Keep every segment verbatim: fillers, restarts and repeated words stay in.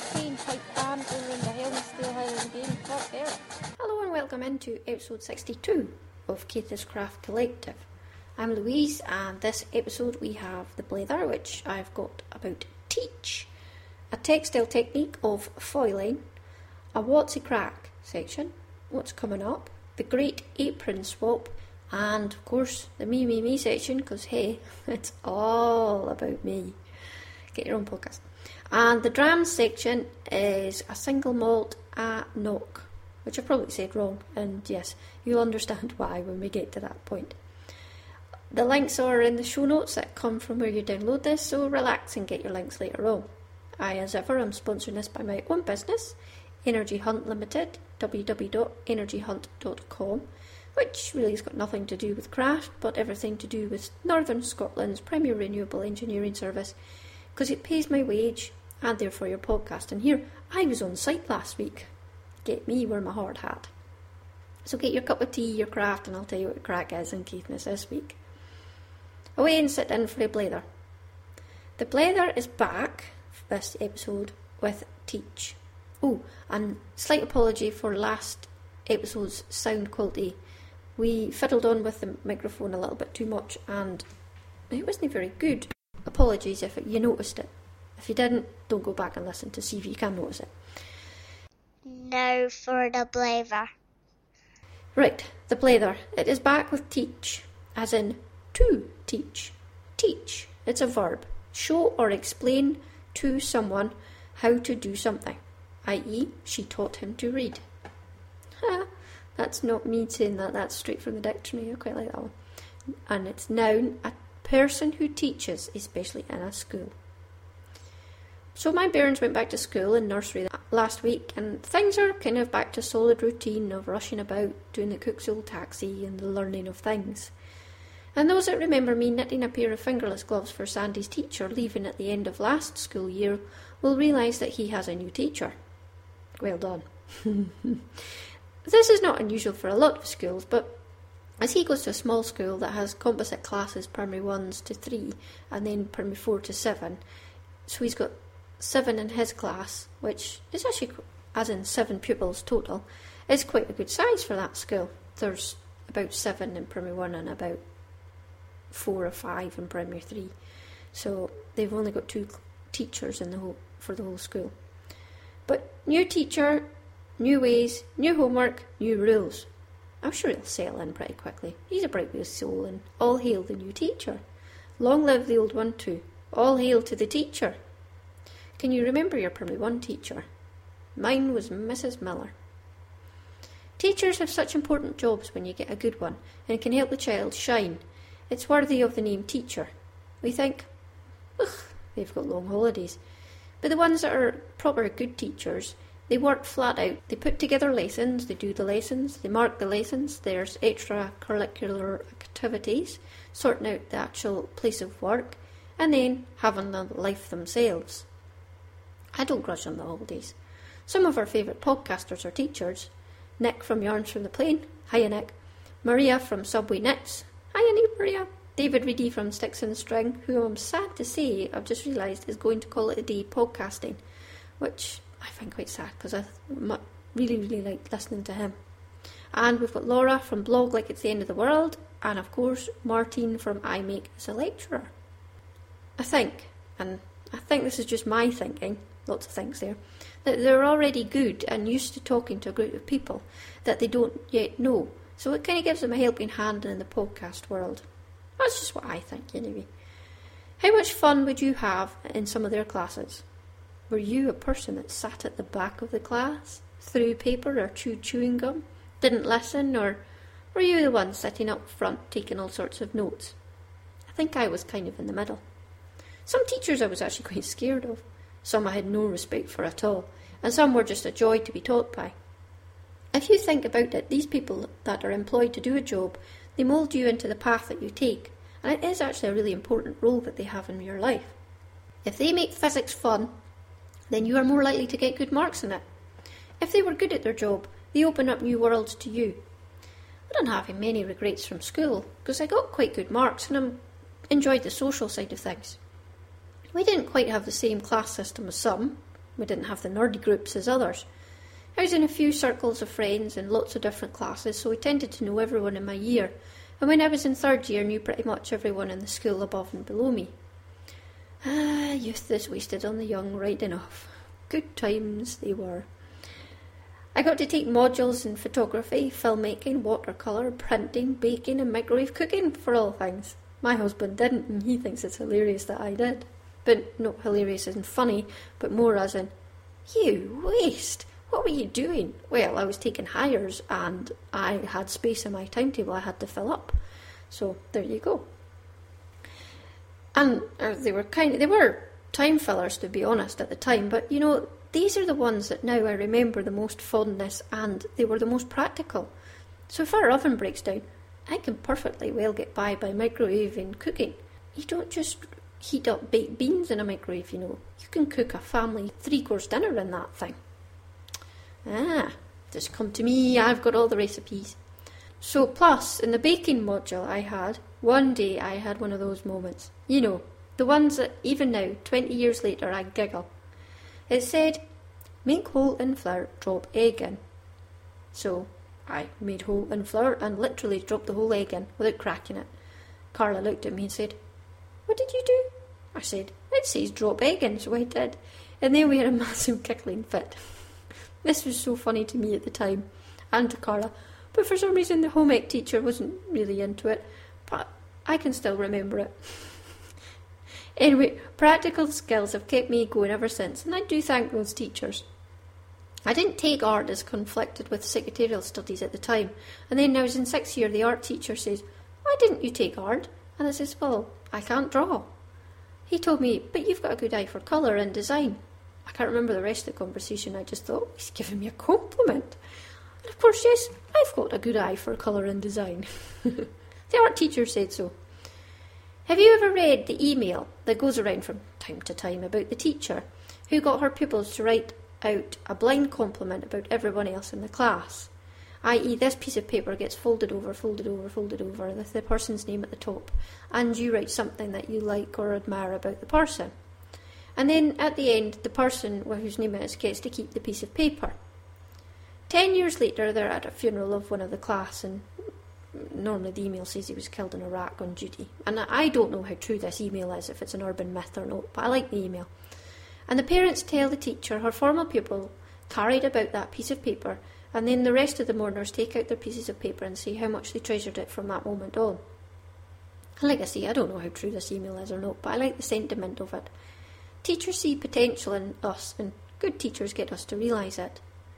insane type banter in the Helmsdale Highland Game Club there. Hello and welcome into episode sixty-two of Keith's Craft Collective. I'm Louise, and this episode we have the blether, which I've got about teach, a textile technique of foiling, a what's a crack section, what's coming up, the great apron swap, and of course the me me me section, because hey, it's all about me. Get your own podcast. And the drams section is a single malt a knock, which I probably said wrong, and yes, you'll understand why when we get to that point. The links are in the show notes that come from where you download this, so relax and get your links later on. I, as ever, am sponsoring this by my own business, Energy Hunt Limited, w w w dot energy hunt dot com, which really has got nothing to do with craft, but everything to do with Northern Scotland's premier renewable engineering service, because it pays my wage, and therefore your podcast. And here, I was on site last week. Get me, wear my hard hat. So get your cup of tea, your craft, and I'll tell you what the crack is in Keithness this week. Away and sit in for a blether. The blether is back for this episode with teach. Oh, and slight apology for last episode's sound quality. We fiddled on with the microphone a little bit too much and it wasn't very good. Apologies if you noticed it. If you didn't, don't go back and listen to see if you can notice it. No for the blether. Right, the blether. It is back with teach, as in to teach. Teach. It's a verb. Show or explain to someone how to do something, that is, she taught him to read. Ha, that's not me saying that, that's straight from the dictionary. I quite like that one. And it's noun, a person who teaches, especially in a school. So my bairns went back to school in nursery last week, and things are kind of back to solid routine of rushing about, doing the cook's old taxi and the learning of things. And those that remember me knitting a pair of fingerless gloves for Sandy's teacher leaving at the end of last school year will realise that he has a new teacher. Well done. This is not unusual for a lot of schools, but as he goes to a small school that has composite classes, primary ones to three, and then primary four to seven, so he's got seven in his class, which is actually, as in seven pupils total, is quite a good size for that school. There's about seven in primary one and about four or five in primary three, so they've only got two teachers in the whole for the whole school. But new teacher, new ways, new homework, new rules. I'm sure he'll settle in pretty quickly. He's a bright-wheeled soul, and all hail the new teacher. Long live the old one too. All hail to the teacher. Can you remember your primary one teacher? Mine was Missus Miller. Teachers have such important jobs when you get a good one, and can help the child shine. It's worthy of the name teacher. We think, ugh, they've got long holidays. But the ones that are proper good teachers, they work flat out. They put together lessons, they do the lessons, they mark the lessons, there's extracurricular activities, sorting out the actual place of work, and then having the life themselves. I don't grudge them the holidays. Some of our favourite podcasters are teachers. Nick from Yarns from the Plain. Hiya, Nick. Maria from Subway Knits. Hiya, Maria. David Reedy from Sticks and String, who I'm sad to say, I've just realised, is going to call it a day podcasting, which I find quite sad because I really, really like listening to him. And we've got Laura from Blog Like It's the End of the World, and of course Martine from iMake as a lecturer. I think, and I think this is just my thinking, lots of things there, that they're already good and used to talking to a group of people that they don't yet know. So it kind of gives them a helping hand in the podcast world. That's just what I think, anyway. How much fun would you have in some of their classes? Were you a person that sat at the back of the class, threw paper or chewed chewing gum, didn't listen, or were you the one sitting up front taking all sorts of notes? I think I was kind of in the middle. Some teachers I was actually quite scared of. Some I had no respect for at all, and some were just a joy to be taught by. If you think about it, these people that are employed to do a job, they mould you into the path that you take, and it is actually a really important role that they have in your life. If they make physics fun, then you are more likely to get good marks in it. If they were good at their job, they open up new worlds to you. I don't have many regrets from school, because I got quite good marks and I enjoyed the social side of things. We didn't quite have the same class system as some, We didn't have the nerdy groups as others. I was in a few circles of friends in lots of different classes, so I tended to know everyone in my year, and when I was in third year, knew pretty much everyone in the school above and below me. Ah, youth is wasted on the young right enough. Good times they were. I got to take modules in photography, filmmaking, watercolour, printing, baking and microwave cooking, for all things. My husband didn't, and he thinks it's hilarious that I did. But not hilarious as in funny, but more as in, you waste! What were you doing? Well, I was taking hires and I had space in my timetable I had to fill up. So there you go. And uh, they were kind of, they were time fillers, to be honest, at the time, but you know, these are the ones that now I remember the most fondness, and they were the most practical. So if our oven breaks down, I can perfectly well get by by microwaving cooking. You don't just heat up baked beans in a microwave, you know. You can cook a family three-course dinner in that thing. Ah, just come to me, I've got all the recipes. So plus, in the baking module I had, one day I had one of those moments. You know, the ones that even now, twenty years later, I giggle. It said, make whole in flour, drop egg in. So I made whole in flour and literally dropped the whole egg in without cracking it. Carla looked at me and said, what did you do? I said, it says drop egg in, so I did. And then we had a massive giggling fit. This was so funny to me at the time, and to Carla, but for some reason the home ec teacher wasn't really into it, but I can still remember it. Anyway, practical skills have kept me going ever since, and I do thank those teachers. I didn't take art as conflicted with secretarial studies at the time, and then when I was in sixth year, the art teacher says, why didn't you take art? And I says, well, I can't draw. He told me, but you've got a good eye for colour and design. I can't remember the rest of the conversation. I just thought, he's giving me a compliment. And of course, yes, I've got a good eye for colour and design. The art teacher said so. Have you ever read the email that goes around from time to time about the teacher who got her pupils to write out a blind compliment about everyone else in the class? that is, this piece of paper gets folded over, folded over, folded over, with the person's name at the top, and you write something that you like or admire about the person. And then at the end, the person whose name it is gets to keep the piece of paper. Ten years later, they're at a funeral of one of the class, and normally the email says he was killed in Iraq on duty. And I don't know how true this email is, if it's an urban myth or not, but I like the email. And the parents tell the teacher her former pupil carried about that piece of paper, and then the rest of the mourners take out their pieces of paper and say how much they treasured it from that moment on. And like I say, I don't know how true this email is or not, but I like the sentiment of it. Teachers see potential in us, and good teachers get us to realise it.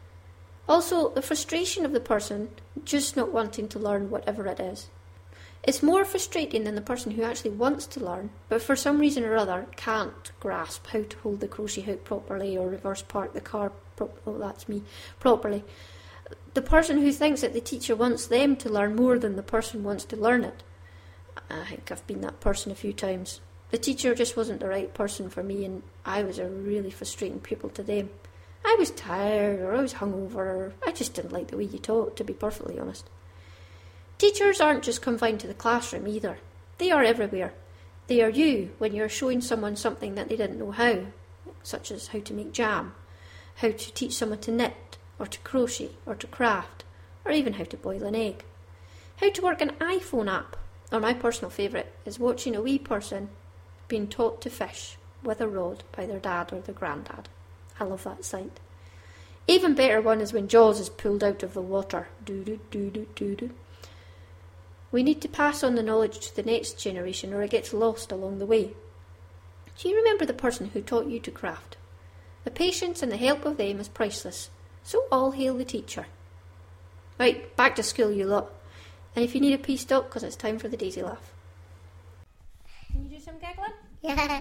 Also, the frustration of the person just not wanting to learn whatever it is. It's more frustrating than the person who actually wants to learn, but for some reason or other can't grasp how to hold the crochet hook properly or reverse park the car, pro- oh that's me, properly. The person who thinks that the teacher wants them to learn more than the person wants to learn it. I think I've been that person a few times. The teacher just wasn't the right person for me, and I was a really frustrating pupil to them. I was tired, or I was hungover, or I just didn't like the way you taught, to be perfectly honest. Teachers aren't just confined to the classroom either. They are everywhere. They are you when you're showing someone something that they didn't know how, such as how to make jam, how to teach someone to knit, or to crochet, or to craft, or even how to boil an egg. How to work an iPhone app, or my personal favourite is watching a wee person being taught to fish with a rod by their dad or their granddad. I love that sight. Even better one is when Jaws is pulled out of the water. Do-do-do-do-do-do. We need to pass on the knowledge to the next generation or it gets lost along the way. Do you remember the person who taught you to craft? The patience and the help of them is priceless. So all hail the teacher. Right, back to school you lot. And if you need a pee, stop, because it's time for the Daisy Laugh. Can you do some giggling? Yeah.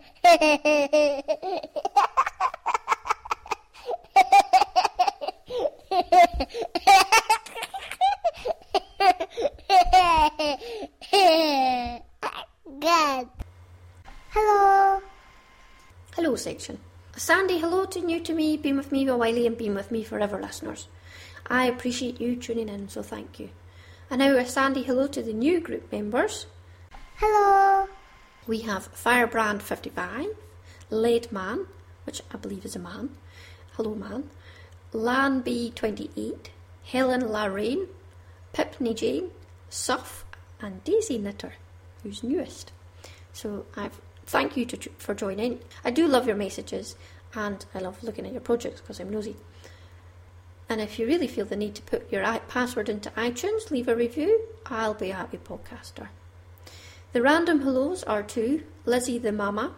Good. Hello. Hello section. A Sandy hello to new to me, been with me a while and been with me forever listeners. I appreciate you tuning in, so thank you. And now a Sandy hello to the new group members. Hello. We have Firebrand fifty-five, Leadman, which I believe is a man. Hello, man. Lan B twenty-eight, Helen Lorraine, Pipney Jane, Suff, and Daisy Knitter, who's newest. So I've thank you to, for joining. I do love your messages, and I love looking at your projects because I'm nosy. And if you really feel the need to put your password into iTunes, leave a review. I'll be a happy podcaster. The random hellos are to Lizzie the Mama,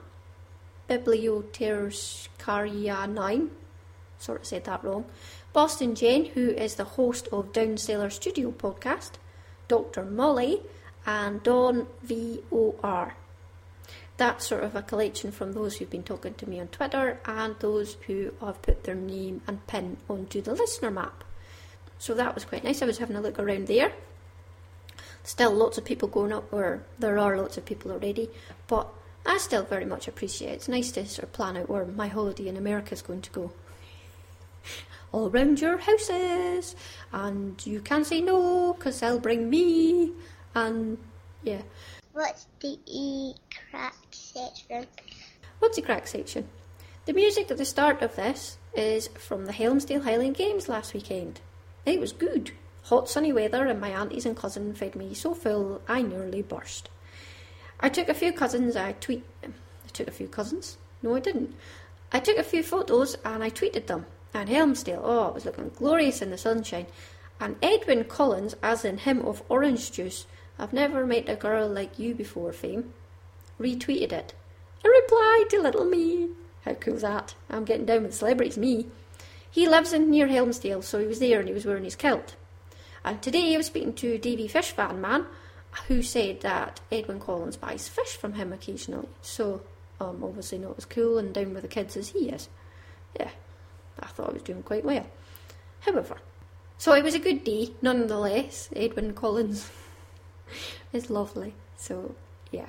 Bibliotecaria nine, sort of said that wrong, Boston Jane, who is the host of Downsailor Studio podcast, Doctor Molly, and Dawn V O R. That's sort of a collection from those who've been talking to me on Twitter and those who have put their name and pin onto the listener map. So that was quite nice. I was having a look around there. Still lots of people going up, or there are lots of people already, but I still very much appreciate it. It's nice to sort of plan out where my holiday in America is going to go. All round your houses, and you can't say no because they'll bring me, and yeah. What's the e-crack section? What's the crack section? The music at the start of this is from the Helmsdale Highland Games last weekend. It was good. Hot sunny weather, and my aunties and cousin fed me so full I nearly burst. I took a few cousins, I tweet... I took a few cousins? No, I didn't. I took a few photos and I tweeted them. And Helmsdale, oh, it was looking glorious in the sunshine. And Edwin Collins, as in him of orange juice, I've never met a girl like you before, fame, retweeted it. A reply to little me. How cool's that? I'm getting down with celebrities, me. He lives in near Helmsdale, so he was there and he was wearing his kilt. And today I was speaking to Davy Fish Fan Man, who said that Edwin Collins buys fish from him occasionally. So, um, obviously not as cool and down with the kids as he is. Yeah, I thought I was doing quite well. However, so it was a good day, nonetheless. Edwin Collins is lovely. So, yeah.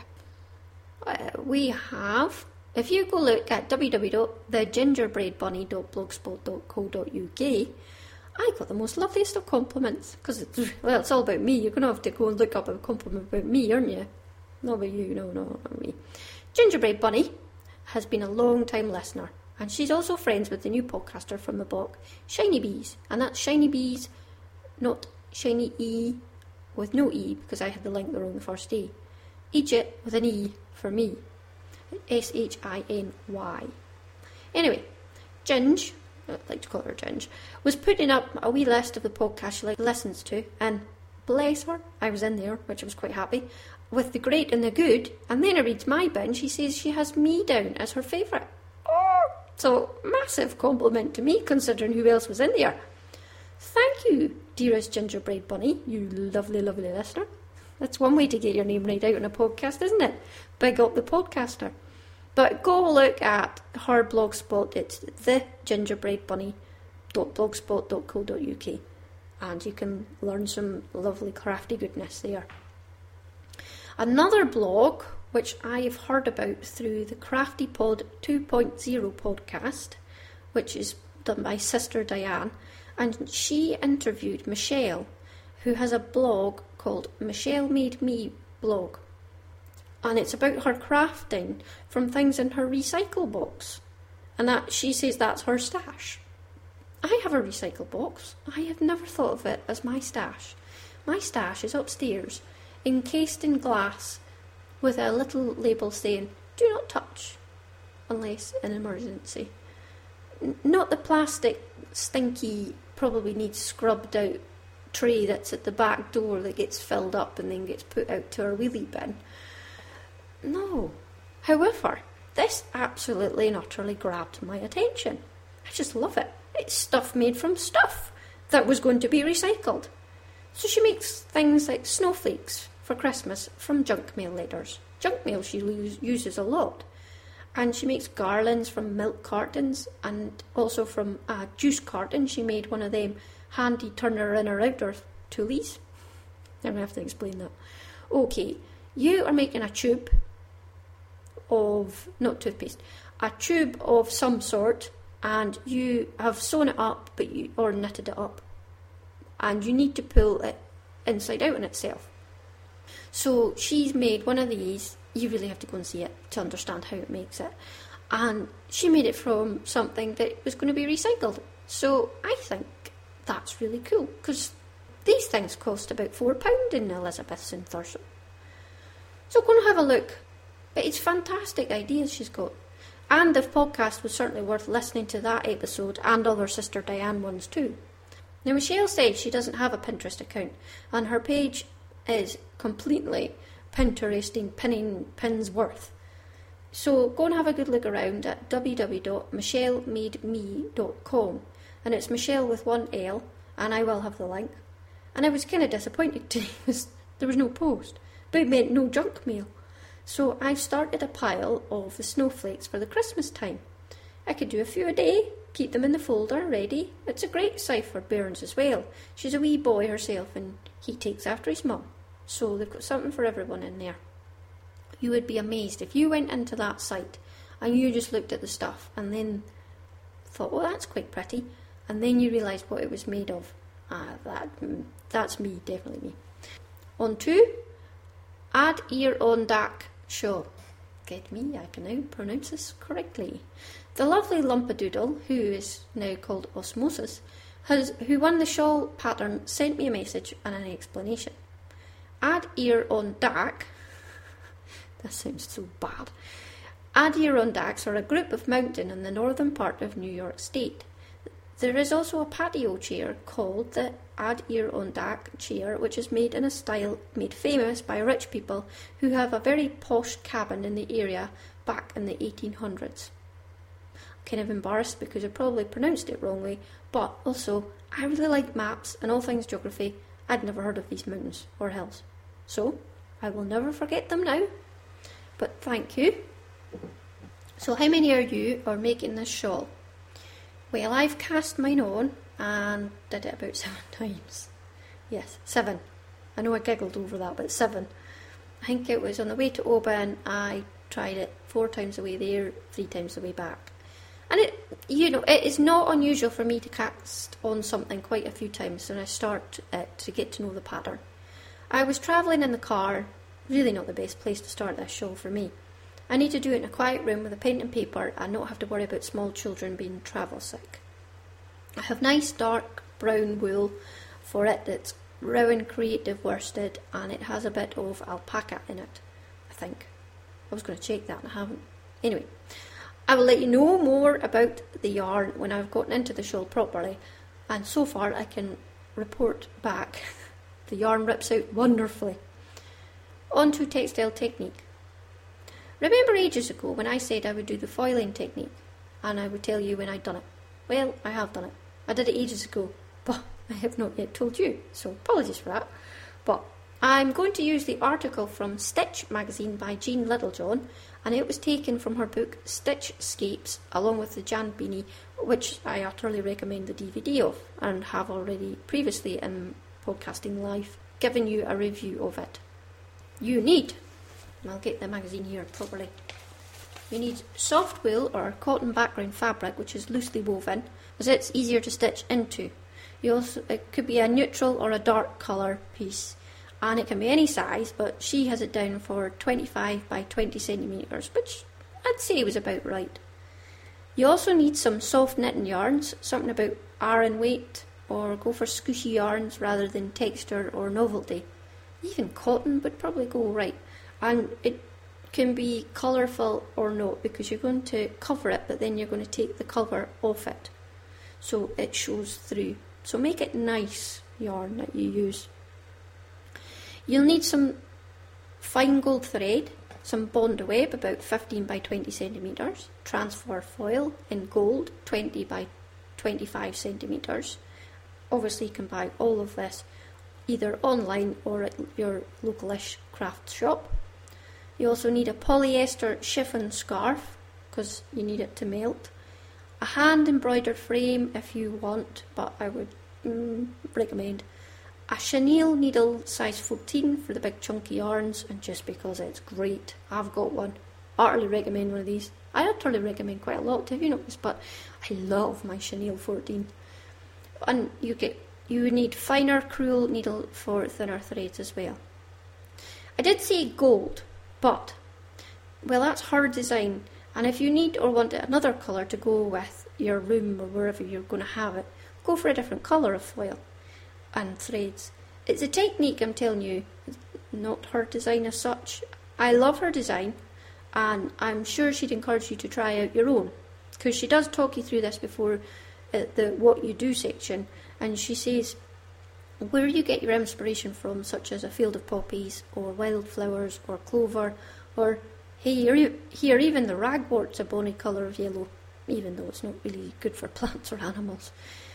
Uh, we have, if you go look at w w w dot the gingerbread bunny dot blogspot dot co dot u k, I got the most loveliest of compliments. Because, well, it's all about me. You're going to have to go and look up a compliment about me, aren't you? Not about you, no, no, not me. Gingerbread Bunny has been a long-time listener. And she's also friends with the new podcaster from the block, Shiny Bees. And that's Shiny Bees, not Shiny E with no E, because I had the link the wrong the first day. Egypt with an E for me. S H I N Y. Anyway, Ginge, I like to call her Ginge, was putting up a wee list of the podcasts she like listens to, and bless her, I was in there, which I was quite happy, with the great and the good, and then I read my bin, she says she has me down as her favourite. Oh, so, massive compliment to me, considering who else was in there. Thank you, dearest Gingerbread Bunny, you lovely, lovely listener. That's one way to get your name right out on a podcast, isn't it? Big up the podcaster. But go look at her blogspot. It's the gingerbread bunny dot blogspot dot co dot u k, and you can learn some lovely crafty goodness there. Another blog, which I've heard about through the Crafty Pod two point oh podcast, which is done by Sister Diane, and she interviewed Michelle, who has a blog called Michelle Made Me blog. And it's about her crafting from things in her recycle box. And that she says that's her stash. I have a recycle box. I have never thought of it as my stash. My stash is upstairs, encased in glass, with a little label saying, do not touch, unless in emergency. N- not the plastic, stinky, probably needs scrubbed out tray that's at the back door that gets filled up and then gets put out to our wheelie bin. No. However, this absolutely and utterly grabbed my attention. I just love it. It's stuff made from stuff that was going to be recycled. So she makes things like snowflakes for Christmas from junk mail letters. Junk mail she uses a lot. And she makes garlands from milk cartons, and also from a juice carton. She made one of them handy turner in or outer toolies. I'm going to have to explain that. Okay, you are making a tube of, not toothpaste, a tube of some sort, and you have sewn it up, but you or knitted it up, and you need to pull it inside out in itself. So she's made one of these. You really have to go and see it to understand how it makes it. And she made it from something that was going to be recycled. So I think that's really cool, because these things cost about four pounds in Elizabeth's in Thurso. So go and have a look. But it's fantastic ideas she's got. And the podcast was certainly worth listening to that episode and other Sister Diane ones too. Now, Michelle said she doesn't have a Pinterest account, and her page is completely Pinteresting pinning pins worth. So go and have a good look around at w w w dot michelle made me dot com, and it's Michelle with one L, and I will have the link. And I was kind of disappointed today because there was no post, but it meant no junk mail. So I've started a pile of the snowflakes for the Christmas time. I could do a few a day, keep them in the folder ready. It's a great sight for Burns as well. She's a wee boy herself and he takes after his mum. So they've got something for everyone in there. You would be amazed if you went into that site and you just looked at the stuff and then thought, oh, that's quite pretty. And then you realised what it was made of. Ah, that, that's me, definitely me. On to Adirondack Shaw. Get me, I can now pronounce this correctly. The lovely Lumpadoodle, who is now called Osmosis, has, who won the shawl pattern, sent me a message and an explanation. Adirondack, that sounds so bad. Adirondacks are a group of mountains in the northern part of New York State. There is also a patio chair called the Adirondack chair, which is made in a style made famous by rich people who have a very posh cabin in the area back in the eighteen hundreds. I'm kind of embarrassed because I probably pronounced it wrongly, but also I really like maps and all things geography. I'd never heard of these mountains or hills, so I will never forget them now. But thank you. So how many are you are making this shawl? Well, I've cast mine on and did it about seven times. Yes, seven. I know I giggled over that, but seven. I think it was on the way to Oban. I tried it four times the way there, three times the way back. And it, you know, it is not unusual for me to cast on something quite a few times when I start it to get to know the pattern. I was travelling in the car, really not the best place to start this shawl for me. I need to do it in a quiet room with a pen and paper and not have to worry about small children being travel sick. I have nice dark brown wool for it that's Rowan Creative worsted, and it has a bit of alpaca in it, I think. I was going to check that and I haven't. Anyway, I will let you know more about the yarn when I've gotten into the shawl properly, and so far I can report back. The yarn rips out wonderfully. On to textile technique. Remember ages ago when I said I would do the foiling technique and I would tell you when I'd done it? Well, I have done it. I did it ages ago, but I have not yet told you, so apologies for that. But I'm going to use the article from Stitch magazine by Jean Littlejohn, and it was taken from her book Stitchscapes, along with the Jan Beanie, which I utterly recommend the D V D of, and have already previously in Podcasting Live given you a review of it. You need... I'll get the magazine here properly. You need soft wool or cotton background fabric which is loosely woven, as it's easier to stitch into. You also, it could be a neutral or a dark colour piece, and it can be any size, but she has it down for twenty-five by twenty centimetres, which I'd say was about right. You also need some soft knitting yarns, something about Aran weight, or go for squishy yarns rather than texture or novelty. Even cotton would probably go right. And it can be colourful or not, because you're going to cover it, but then you're going to take the cover off it, so it shows through. So make it nice yarn that you use. You'll need some fine gold thread, some Bondi web about fifteen by twenty centimetres, transfer foil in gold twenty by twenty-five centimetres. Obviously you can buy all of this either online or at your localish craft shop. You also need a polyester chiffon scarf, because you need it to melt. A hand embroidered frame if you want, but I would mm, recommend. A chenille needle size fourteen for the big chunky yarns, and just because it's great, I've got one. Utterly recommend one of these. I utterly recommend quite a lot, have you noticed? But I love my chenille fourteen. And you get you need finer crewel needle for thinner threads as well. I did say gold. But, well, that's her design, And if you need or want another colour to go with your room or wherever you're going to have it, go for a different colour of foil and threads. It's a technique, I'm telling you, not her design as such. I love her design, and I'm sure she'd encourage you to try out your own, because she does talk you through this before uh, the what you do section, and she says where you get your inspiration from, such as a field of poppies or wildflowers or clover, or hey, here, here even the ragwort's a bonny colour of yellow, even though it's not really good for plants or animals.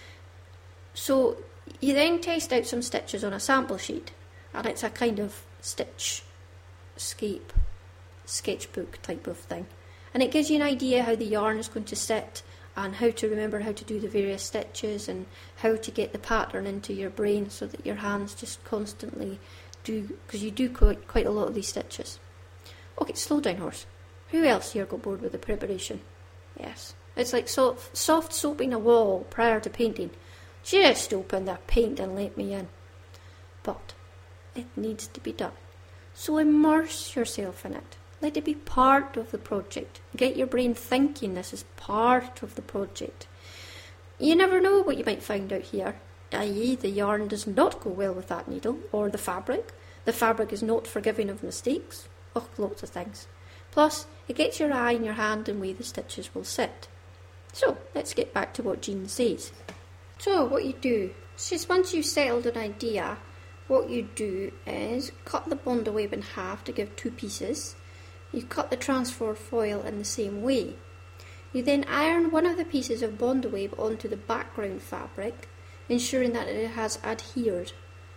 So you then test out some stitches on a sample sheet, and it's a kind of stitch scape sketchbook type of thing, and it gives you an idea how the yarn is going to sit and how to remember how to do the various stitches and how to get the pattern into your brain so that your hands just constantly do, because you do quite, quite a lot of these stitches. Okay, slow down, horse. Who else here got bored with the preparation? Yes, it's like soft, soft soaping a wall prior to painting. Just open the paint and let me in. But it needs to be done. So immerse yourself in it. Let it be part of the project. Get your brain thinking this is part of the project. You never know what you might find out here, that is the yarn does not go well with that needle, or the fabric. The fabric is not forgiving of mistakes. Oh, lots of things. Plus, it gets your eye in your hand and way the stitches will sit. So, let's get back to what Jean says. So, what you do, is once you've settled an idea, what you do is cut the Bondaweb in half to give two pieces. You cut the transfer foil in the same way. You then iron one of the pieces of Bondaweb onto the background fabric, ensuring that it has adhered.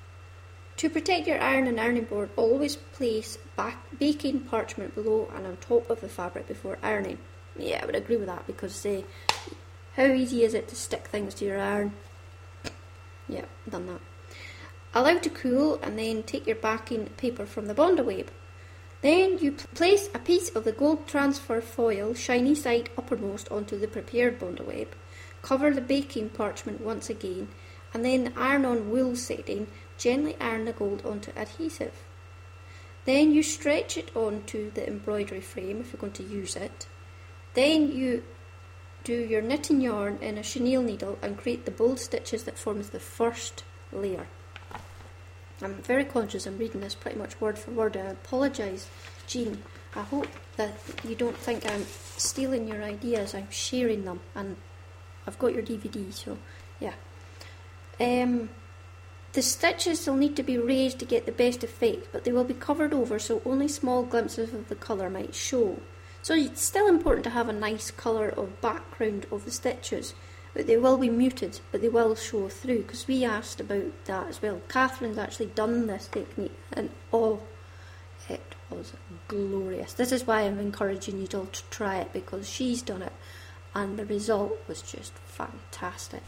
To protect your iron and ironing board, always place back baking parchment below and on top of the fabric before ironing. Yeah, I would agree with that, because uh, how easy is it to stick things to your iron? Yeah, done that. Allow to cool, and then take your backing paper from the Bondaweb. Then you place a piece of the gold transfer foil, shiny side uppermost, onto the prepared Bondaweb. Cover the baking parchment once again, and then iron on wool setting. Gently iron the gold onto adhesive. Then you stretch it onto the embroidery frame if you're going to use it. Then you do your knitting yarn in a chenille needle and create the bold stitches that forms the first layer. I'm very conscious I'm reading this pretty much word for word. I apologise, Jean. I hope that you don't think I'm stealing your ideas. I'm sharing them, and I've got your D V D, so yeah. Um, the stitches will need to be raised to get the best effect, but they will be covered over so only small glimpses of the colour might show. So it's still important to have a nice colour of background of the stitches, but they will be muted, but they will show through, because we asked about that as well. Catherine's actually done this technique, and oh, it was glorious. This is why I'm encouraging you all to try it, because she's done it, and the result was just fantastic.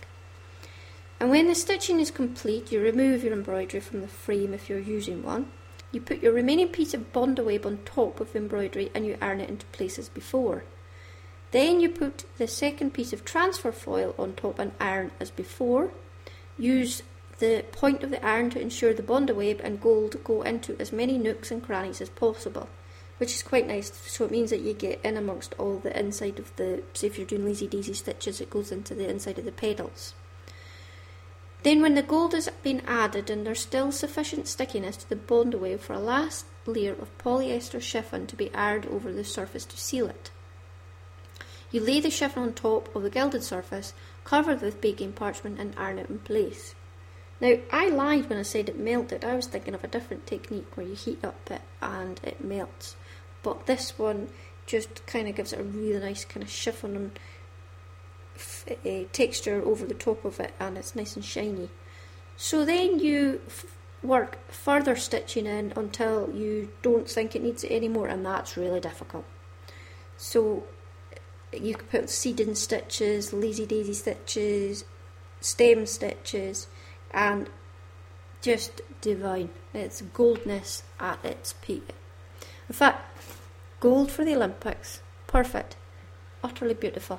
And when the stitching is complete, you remove your embroidery from the frame if you're using one. You put your remaining piece of Bondaweb on top of the embroidery and you iron it into place as before. Then you put the second piece of transfer foil on top and iron as before. Use the point of the iron to ensure the Bondaweb and gold go into as many nooks and crannies as possible, which is quite nice. So it means that you get in amongst all the inside of the, say if you're doing lazy daisy stitches, it goes into the inside of the pedals. Then when the gold has been added and there's still sufficient stickiness to the Bondaweb for a last layer of polyester chiffon to be ironed over the surface to seal it. You lay the chiffon on top of the gilded surface, cover it with baking parchment and iron it in place. Now, I lied when I said it melted. I was thinking of a different technique where you heat up it and it melts. But this one just kind of gives it a really nice kind of chiffon and Uh, texture over the top of it, and it's nice and shiny. So then you f- work further stitching in until you don't think it needs it anymore, and that's really difficult. So you can put seeding stitches, lazy daisy stitches, stem stitches, and just divine. It's goldness at its peak. In fact, gold for the Olympics. Perfect. Utterly beautiful.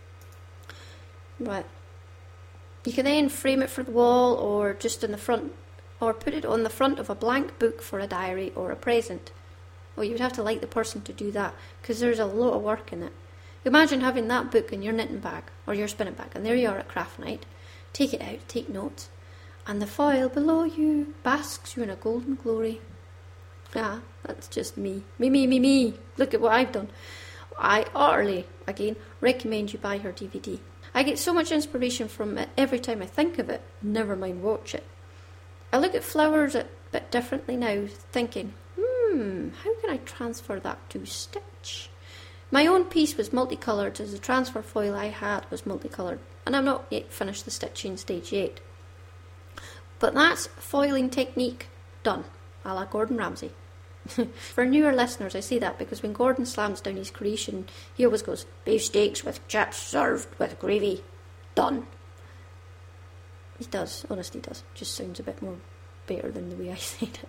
Right. You can then frame it for the wall, or just in the front, or put it on the front of a blank book for a diary or a present. Well, you would have to like the person to do that, because there's a lot of work in it. Imagine having that book in your knitting bag or your spinning bag, and there you are at craft night. Take it out, take notes, and the foil below you basks you in a golden glory. Ah, that's just me. Me, me, me, me. Look at what I've done. I utterly, again, recommend you buy her D V D. I get so much inspiration from it every time I think of it, never mind watch it. I look at flowers a bit differently now, thinking, hmm, how can I transfer that to stitch? My own piece was multicoloured as the transfer foil I had was multicoloured, and I'm not yet finished the stitching stage yet. But that's foiling technique done, a la Gordon Ramsay. For newer listeners, I say that because when Gordon slams down his creation, he always goes, beef steaks with chips served with gravy. Done. He does, honestly does. Just sounds a bit more better than the way I said it.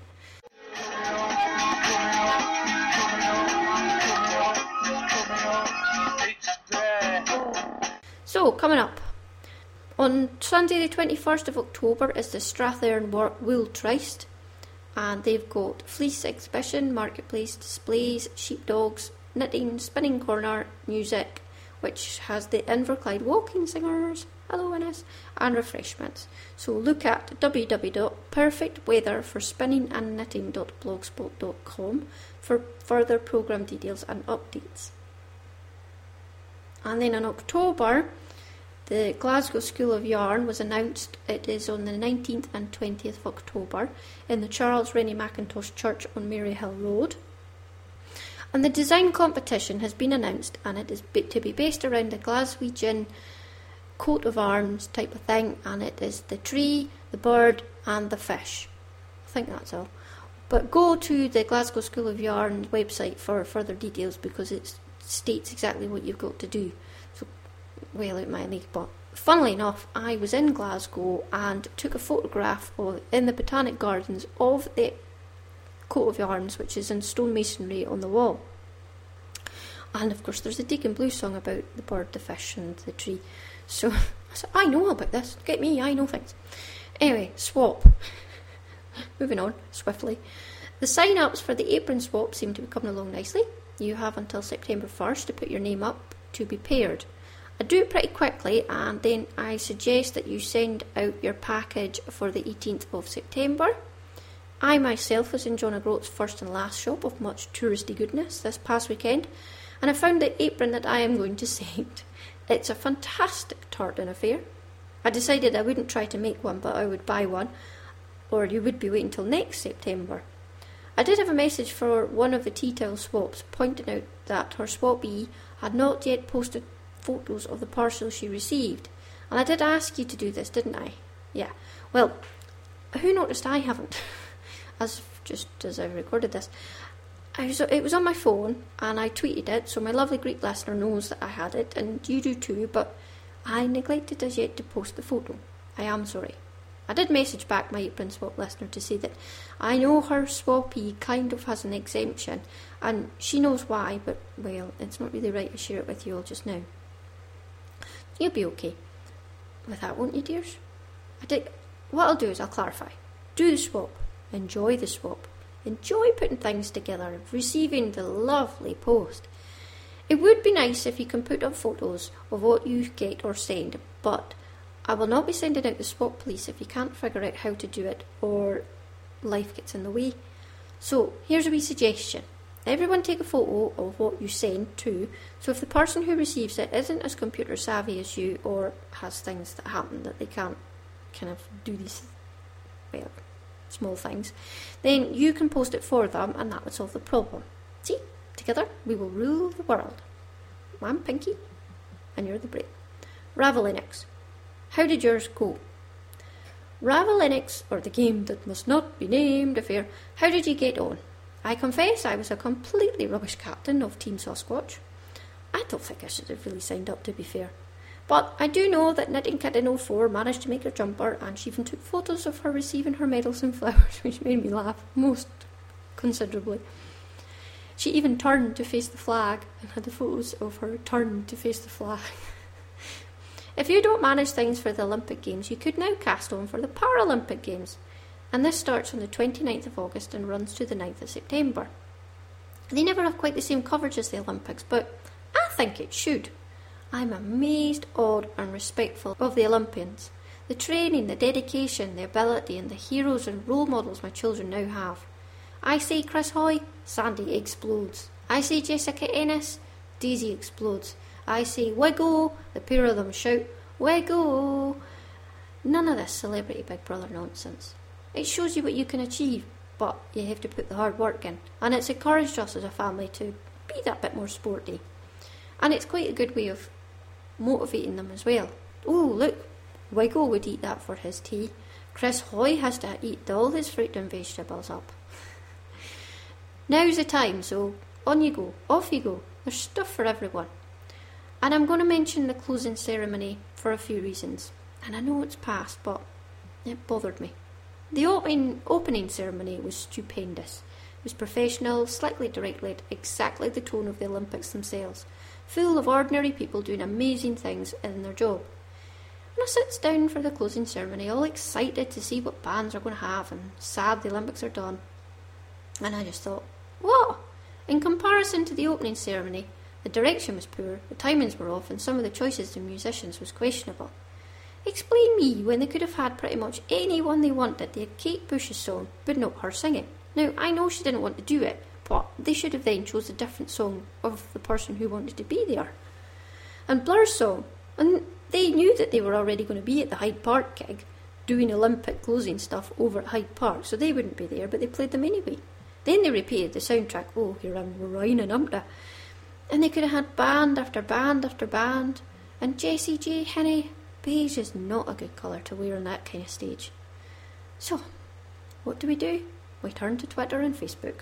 So, coming up. On Sunday the twenty-first of October is the Strathearn Wool Tryst, and they've got fleece exhibition, marketplace displays, sheepdogs, knitting, spinning corner, music, which has the Inverclyde Walking Singers, hello Innes, and refreshments. So look at w w w dot perfect weather for spinning and knitting dot blogspot dot com for further programme details and updates. And then in October, the Glasgow School of Yarn was announced. It is on the nineteenth and twentieth of October in the Charles Rennie Mackintosh Church on Maryhill Road. And the design competition has been announced, and it is to be based around a Glaswegian coat of arms type of thing, and it is the tree, the bird and the fish. I think that's all. But go to the Glasgow School of Yarn website for further details because it states exactly what you've got to do. So, well out my league, but funnily enough, I was in Glasgow and took a photograph of, in the Botanic Gardens of the coat of yarns, which is in stone masonry on the wall. And of course there's a Deacon Blue song about the bird, the fish and the tree. So I said, I know about this, get me, I know things. Anyway, swap. Moving on swiftly. The sign-ups for the apron swap seem to be coming along nicely. You have until September first to put your name up to be paired. I do it pretty quickly, and then I suggest that you send out your package for the eighteenth of September. I myself was in John O'Groat's first and last shop of much touristy goodness this past weekend, and I found the apron that I am going to send. It's a fantastic tartan affair. I decided I wouldn't try to make one, but I would buy one, or you would be waiting till next September. I did have a message for one of the tea towel swaps pointing out that her swapee had not yet posted photos of the parcel she received. And I did ask you to do this, didn't I? Yeah. Well, who noticed I haven't? As just as I recorded this. I was, it was on my phone and I tweeted it, so my lovely Greek listener knows that I had it, and you do too, but I neglected as yet to post the photo. I am sorry. I did message back my apron swap listener to say that I know her swapee kind of has an exemption, and she knows why, but, well, it's not really right to share it with you all just now. You'll be okay with that, won't you, dears? I did. What I'll do is I'll clarify. Do the swap. Enjoy the swap. Enjoy putting things together, receiving the lovely post. It would be nice if you can put up photos of what you get or send, but I will not be sending out the swap police if you can't figure out how to do it or life gets in the way. So here's a wee suggestion. Everyone take a photo of what you send to, so if the person who receives it isn't as computer savvy as you or has things that happen that they can't kind of do these, well, small things, then you can post it for them and that would solve the problem. See, together we will rule the world. I'm Pinky and you're the brain. Ravelinux. How did yours go? Ravelinux, or the game that must not be named affair, how did you get on? I confess I was a completely rubbish captain of Team Sasquatch. I don't think I should have really signed up, to be fair. But I do know that Knitting Kitten oh four managed to make her jumper, and she even took photos of her receiving her medals and flowers, which made me laugh most considerably. She even turned to face the flag and had the photos of her turn to face the flag. If you don't manage things for the Olympic Games, you could now cast on for the Paralympic Games. And this starts on the twenty-ninth of August and runs to the ninth of September. They never have quite the same coverage as the Olympics, but I think it should. I'm amazed, awed and respectful of the Olympians. The training, the dedication, the ability and the heroes and role models my children now have. I say Chris Hoy, Sandy explodes. I say Jessica Ennis, Daisy explodes. I say Wiggo, the pair of them shout, Wiggo. None of this celebrity Big Brother nonsense. It shows you what you can achieve, but you have to put the hard work in. And it's encouraged us as a family to be that bit more sporty. And it's quite a good way of motivating them as well. Oh, look, Wiggo would eat that for his tea. Chris Hoy has to eat all his fruit and vegetables up. Now's the time, so on you go, off you go. There's stuff for everyone. And I'm going to mention the closing ceremony for a few reasons. And I know it's past, but it bothered me. The opening, opening ceremony was stupendous. It was professional, slightly direct-led, exactly the tone of the Olympics themselves, full of ordinary people doing amazing things in their job. And I sits down for the closing ceremony, all excited to see what bands are going to have, and sad the Olympics are done. And I just thought, what? In comparison to the opening ceremony, the direction was poor, the timings were off, and some of the choices of musicians was questionable. Explain me when they could have had pretty much anyone they wanted. They had Kate Bush's song, but not her singing. Now, I know she didn't want to do it, but they should have then chose a different song of the person who wanted to be there. And Blur's song, and they knew that they were already going to be at the Hyde Park gig, doing Olympic closing stuff over at Hyde Park, so they wouldn't be there, but they played them anyway. Then they repeated the soundtrack, Oh, Here I'm Ryan and Umpta. And they could have had band after band after band. And Jessie J. Hinney, beige is not a good colour to wear on that kind of stage. So, what do we do? We turn to Twitter and Facebook.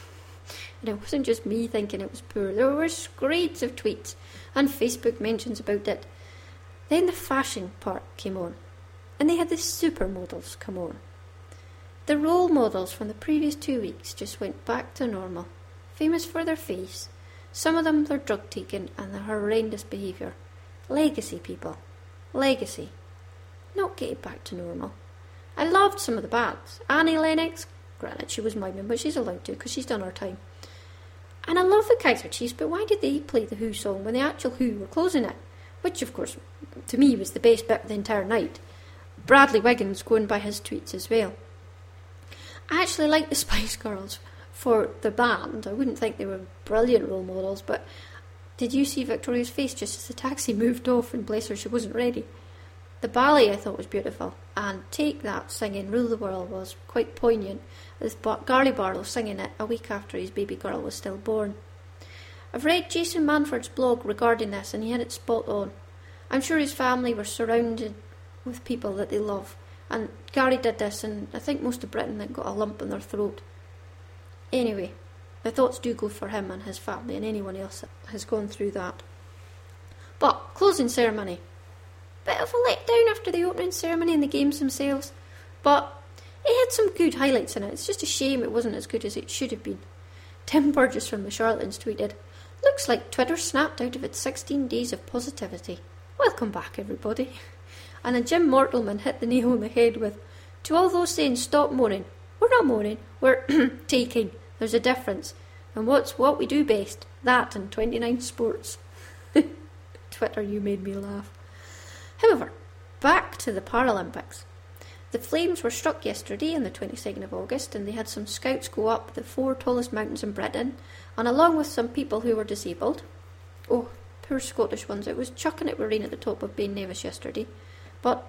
And it wasn't just me thinking it was poor. There were screeds of tweets and Facebook mentions about it. Then the fashion part came on. And they had the supermodels come on. The role models from the previous two weeks just went back to normal. Famous for their face. Some of them their drug taking and their horrendous behaviour. Legacy people. Legacy. Not getting back to normal. I loved some of the bands. Annie Lennox. Granted, she was miming, but she's allowed to because she's done her time. And I love the Kaiser Chiefs, but why did they play the Who song when the actual Who were closing it? Which, of course, to me was the best bit of the entire night. Bradley Wiggins going by his tweets as well. I actually like the Spice Girls for the band. I wouldn't think they were brilliant role models, but did you see Victoria's face just as the taxi moved off and bless her, she wasn't ready? The ballet I thought was beautiful, and Take That singing Rule the World was quite poignant, with Gary Barlow singing it a week after his baby girl was still born. I've read Jason Manford's blog regarding this, and he had it spot on. I'm sure his family were surrounded with people that they love, and Gary did this, and I think most of Britain that got a lump in their throat. Anyway, my thoughts do go for him and his family and anyone else that has gone through that. But, closing ceremony. Bit of a letdown after the opening ceremony and the games themselves, but it had some good highlights in it. It's just a shame it wasn't as good as it should have been. Tim Burgess from the Charlatans tweeted, "Looks like Twitter snapped out of its sixteen days of positivity. Welcome back, everybody." And then Jim Mortelman hit the nail on the head with, "To all those saying stop moaning, we're not moaning, we're taking. There's a difference. And what's what we do best? That and twenty-nine sports." Twitter, you made me laugh. However, back to the Paralympics. The flames were struck yesterday on the twenty-second of August, and they had some scouts go up the four tallest mountains in Britain, and along with some people who were disabled. Oh, poor Scottish ones. It was chucking it with rain at the top of Ben Nevis yesterday. But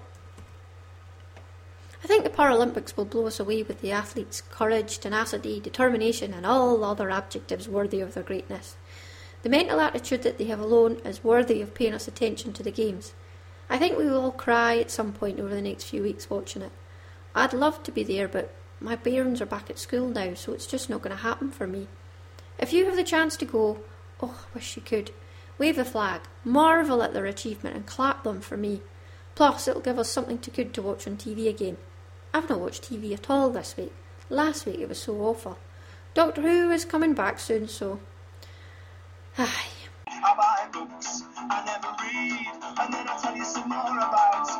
I think the Paralympics will blow us away with the athletes' courage, tenacity, determination, and all other adjectives worthy of their greatness. The mental attitude that they have alone is worthy of paying us attention to the Games. I think we will all cry at some point over the next few weeks watching it. I'd love to be there, but my bairns are back at school now, so it's just not going to happen for me. If you have the chance to go, oh, I wish you could. Wave the flag, marvel at their achievement, and clap them for me. Plus, it'll give us something to good to watch on T V again. I've not watched T V at all this week. Last week it was so awful. Doctor Who is coming back soon, so... Aye. I buy books, I never read, and then I'll tell you some more about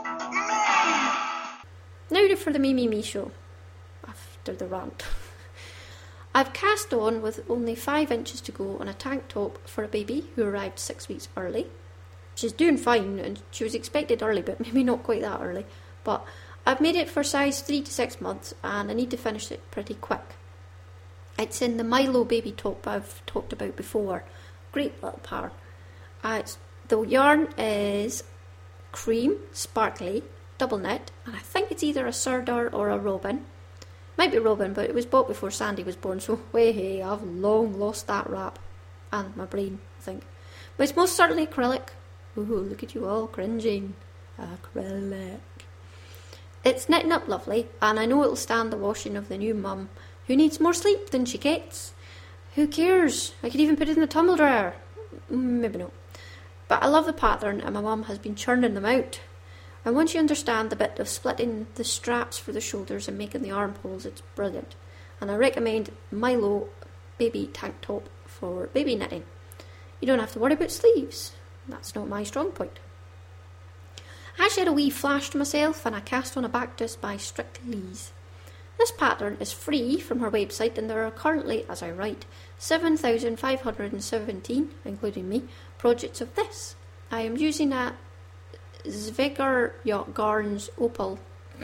me. Now for the Me Me Me show. After the rant. I've cast on with only five inches to go on a tank top for a baby who arrived six weeks early. She's doing fine, and she was expected early, but maybe not quite that early. But I've made it for size three to six months, and I need to finish it pretty quick. It's in the Milo baby top I've talked about before. Great little pattern. Uh, it's, the yarn is cream, sparkly, double knit, and I think it's either a sardar or a robin. Might be robin, but it was bought before Sandy was born, so way hey, I've long lost that wrap. And my brain, I think. But it's most certainly acrylic. Ooh, look at you all cringing. Acrylic. It's knitting up lovely, and I know it'll stand the washing of the new mum, who needs more sleep than she gets. Who cares? I could even put it in the tumble dryer. Maybe not. But I love the pattern, and my mum has been churning them out. And once you understand the bit of splitting the straps for the shoulders and making the armholes, it's brilliant. And I recommend Milo baby tank top for baby knitting. You don't have to worry about sleeves. That's not my strong point. I actually had a wee flash to myself, and I cast on a Bactus by Strictly's. This pattern is free from her website, and there are currently, as I write, seven thousand five hundred seventeen, including me, projects of this. I am using a Zweger Garns Opal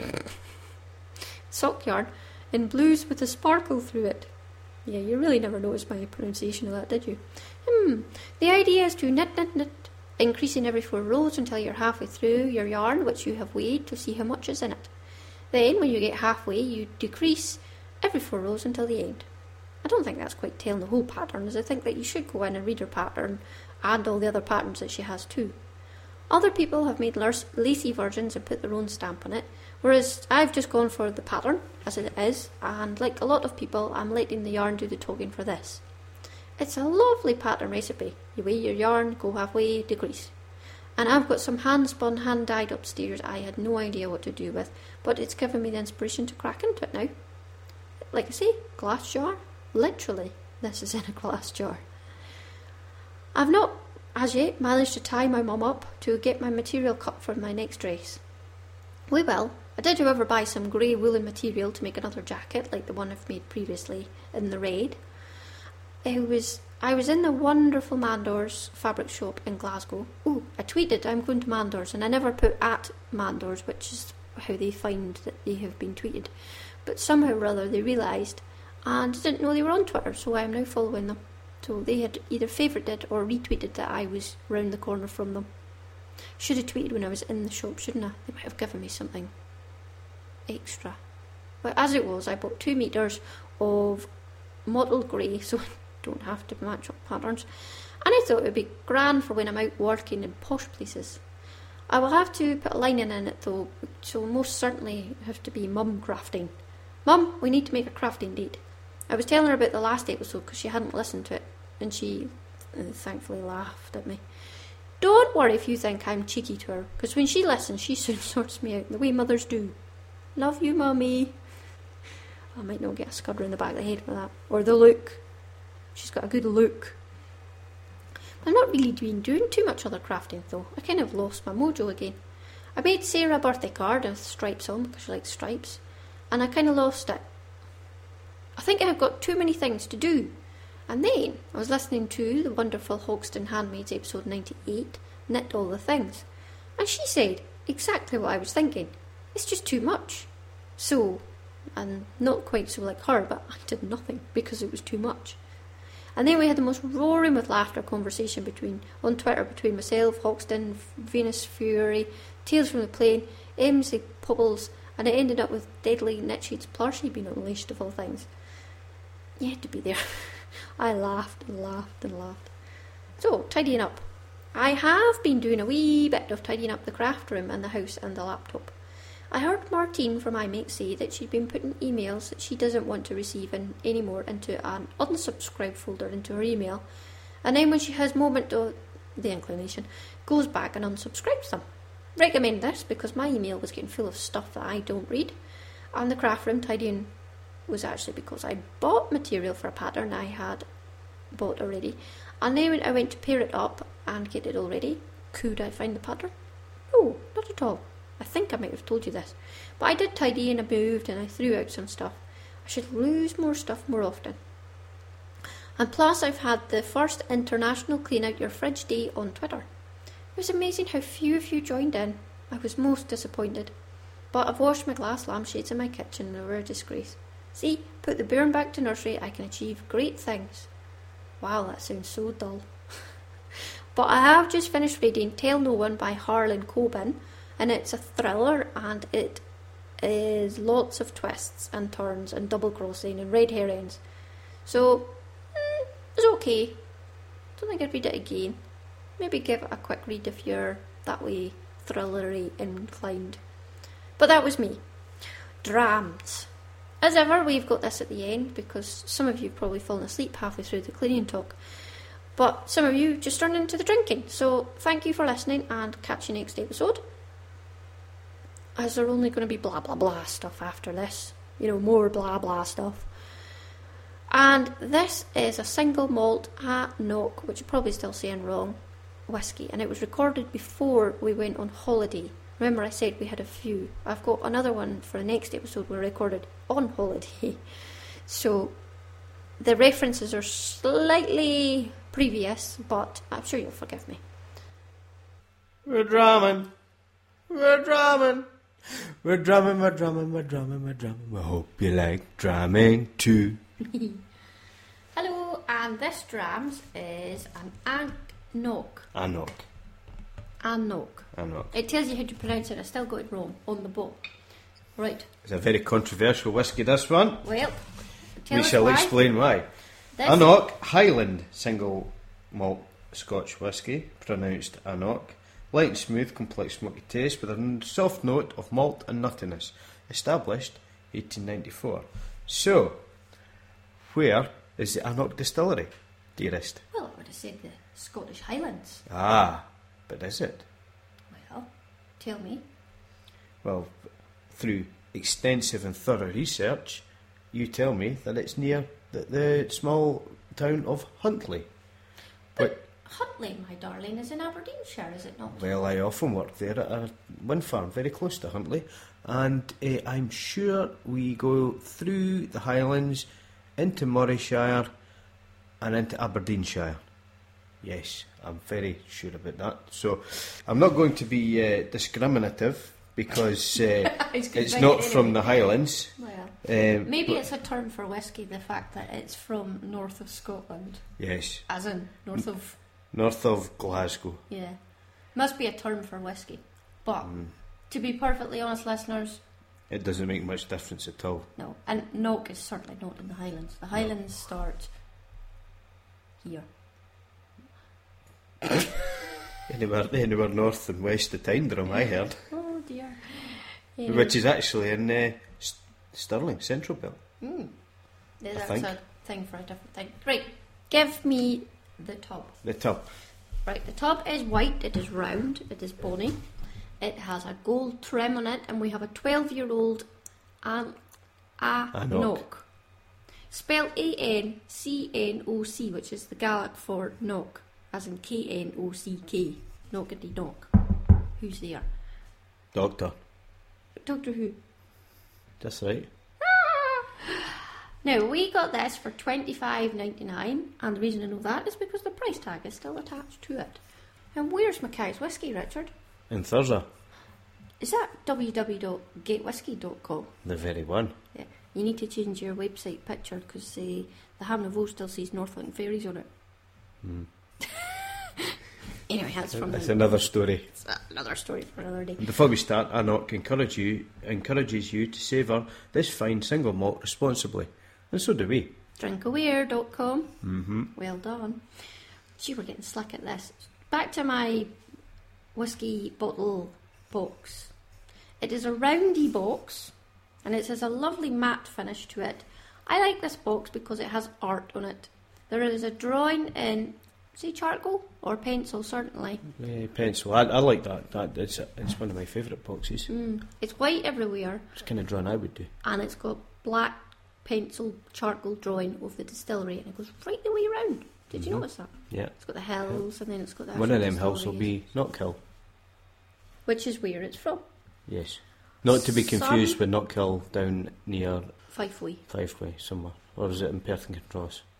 sock yarn in blues with a sparkle through it. Yeah, you really never noticed my pronunciation of that, did you? Hmm. The idea is to knit, knit, knit, increasing every four rows until you're halfway through your yarn, which you have weighed to see how much is in it. Then, when you get halfway, you decrease every four rows until the end. I don't think that's quite telling the whole pattern, as I think that you should go in and read her pattern and all the other patterns that she has too. Other people have made lacy versions and put their own stamp on it, whereas I've just gone for the pattern as it is, and like a lot of people, I'm letting the yarn do the talking for this. It's a lovely pattern recipe. You weigh your yarn, go halfway, decrease. And I've got some hand-spun, hand-dyed upstairs I had no idea what to do with, but it's given me the inspiration to crack into it now. Like I say, glass jar. Literally, this is in a glass jar. I've not, as yet, managed to tie my mum up to get my material cut for my next dress. We will. I did, however, buy some grey woolen material to make another jacket, like the one I've made previously in the red. It was... I was in the wonderful Mandors fabric shop in Glasgow. Oh, I tweeted I'm going to Mandors, and I never put at Mandors, which is how they find that they have been tweeted. But somehow or other they realised, and didn't know they were on Twitter, so I am now following them. So they had either favoured or retweeted that I was round the corner from them. Should have tweeted when I was in the shop, shouldn't I? They might have given me something extra. But as it was, I bought two metres of mottled grey, so don't have to match up patterns, and I thought it would be grand for when I'm out working in posh places. I will have to put a lining in it though, so most certainly have to be mum crafting. Mum, we need to make a crafting date. I was telling her about the last episode because she hadn't listened to it, and she uh, thankfully laughed at me. Don't worry if you think I'm cheeky to her, because when she listens she soon sorts me out, the way mothers do. Love you, mummy. I might not get a scud round the back of the head for that, or the look. She's got a good look. I've not really been doing too much other crafting though. I kind of lost my mojo again. I made Sarah a birthday card with stripes on because she likes stripes, and I kind of lost it. I think I've got too many things to do. And then I was listening to the wonderful Hogston Handmaids episode ninety-eight, Knit All the Things, and she said exactly what I was thinking. It's just too much. So, and not quite so like her, but I did nothing because it was too much. And then we had the most roaring with laughter conversation between on Twitter between myself, Hogston, Venus Fury, Tales from the Plain, Emsley Pobbles, and it ended up with Deadly Knitsheets plushie being unleashed of all things. You had to be there. I laughed and laughed and laughed. So, tidying up. I have been doing a wee bit of tidying up the craft room and the house and the laptop. I heard Martine from iMake say that she'd been putting emails that she doesn't want to receive in, anymore into an unsubscribe folder into her email, and then when she has moment of the inclination, goes back and unsubscribes them. Recommend this because my email was getting full of stuff that I don't read, and the craft room tidying was actually because I bought material for a pattern I had bought already, and then when I went to pair it up and get it all ready, could I find the pattern? No, not at all. I think I might have told you this, but I did tidy and I moved and I threw out some stuff. I should lose more stuff more often. And plus, I've had the first international Clean Out Your Fridge Day on Twitter. It was amazing how few of you joined in. I was most disappointed. But I've washed my glass lampshades in my kitchen and they were a disgrace. See, put the bairn back to nursery, I can achieve great things. Wow, that sounds so dull. But I have just finished reading Tell No One by Harlan Coben, and it's a thriller and it is lots of twists and turns and double crossing and red herrings. So, mm, it's okay. Don't think I'd read it again. Maybe give it a quick read if you're that way thrillery inclined. But that was me. Drams. As ever, we've got this at the end because some of you have probably fallen asleep halfway through the cleaning talk. But some of you just turned into the drinking. So thank you for listening and catch you next episode. As there only going to be blah blah blah stuff after this. You know, more blah blah stuff. And this is a single malt at Knock, which you're probably still saying wrong, whiskey. And it was recorded before we went on holiday. Remember I said we had a few. I've got another one for the next episode we recorded on holiday. So the references are slightly previous, but I'm sure you'll forgive me. We're drumming. We're drumming. We're drumming, we're drumming, we're drumming, we're drumming. We hope you like drumming too. Hello, and this drams is an Ankh Knock. Anok. Anok. Anok. It tells you how to pronounce it. I still got it wrong on the bottle. Right. It's a very controversial whiskey, this one. Well, tell we us shall why. explain why. This Anok Highland single malt Scotch whisky, pronounced Anok. Light and smooth, complex smoky taste with a soft note of malt and nuttiness. Established eighteen ninety-four. So, where is the Anok distillery, dearest? Well, I would have said the Scottish Highlands. Ah, but is it? Well, tell me. Well, through extensive and thorough research, you tell me that it's near the, the small town of Huntly. But Huntly, my darling, is in Aberdeenshire, is it not? Well, I often work there at a wind farm very close to Huntly, and uh, I'm sure we go through the Highlands into Morayshire and into Aberdeenshire. Yes, I'm very sure about that. So I'm not going to be uh, discriminative because uh, it's not anyway. from the Highlands. Well, Um, maybe but- it's a term for whiskey, the fact that it's from north of Scotland. Yes, As in, north of... north of Glasgow. Yeah. Must be a term for whiskey. But, Mm. to be perfectly honest, listeners, It doesn't make much difference at all. no. And Knock is certainly not in the Highlands. The Highlands start here. Anywhere, anywhere north and west of Tyndrum, I heard. Oh dear. Anyway. Which is actually in uh, S- Stirling, Central Belt. Mm. Yeah, I that's think. a thing for a different thing. Right, give me the tub. The tub. Right, the tub is white, it is round, it is bony, it has a gold trim on it, and we have a twelve-year-old An- Anok. Anok. Spelled A N C N O C, which is the Gaelic for knock, as in K N O C K. Knockety knock. Who's there? Doctor. Doctor Who. That's right. Now, we got this for twenty-five ninety-nine, and the reason I know that is because the price tag is still attached to it. And where's Mackay's Whiskey, Richard? In Thursday. Is that w w w dot get whiskey dot com? The very one. Yeah. You need to change your website picture because uh, the Hamna Vo still says Northland Ferries on it. Mm. Anyway, that's from That's the, another story. it's another story for another day. Before we start, Anok encourage you, encourages you to savour this fine single malt responsibly. And so do we. drinkaware dot com. Mm-hmm. Well done. Gee, we're getting slick at this. Back to my whiskey bottle box. It is a roundy box, and it has a lovely matte finish to it. I like this box because it has art on it. There is a drawing in, say, charcoal or pencil, certainly. Uh, pencil. I, I like that. That it's it's one of my favourite boxes. Mm. It's white everywhere, It's kind of drawn I would do. and it's got black pencil charcoal drawing of the distillery, and it goes right the way around. Did you Mhm. notice that? Yeah. It's got the hills, and then it's got the One of actual them hills will distillery. be Knockhill. Which is where it's from. Yes. Not to be confused Some- with Knockhill down near Fifeway. Fifeway somewhere. Or is it in Perth and Kinross?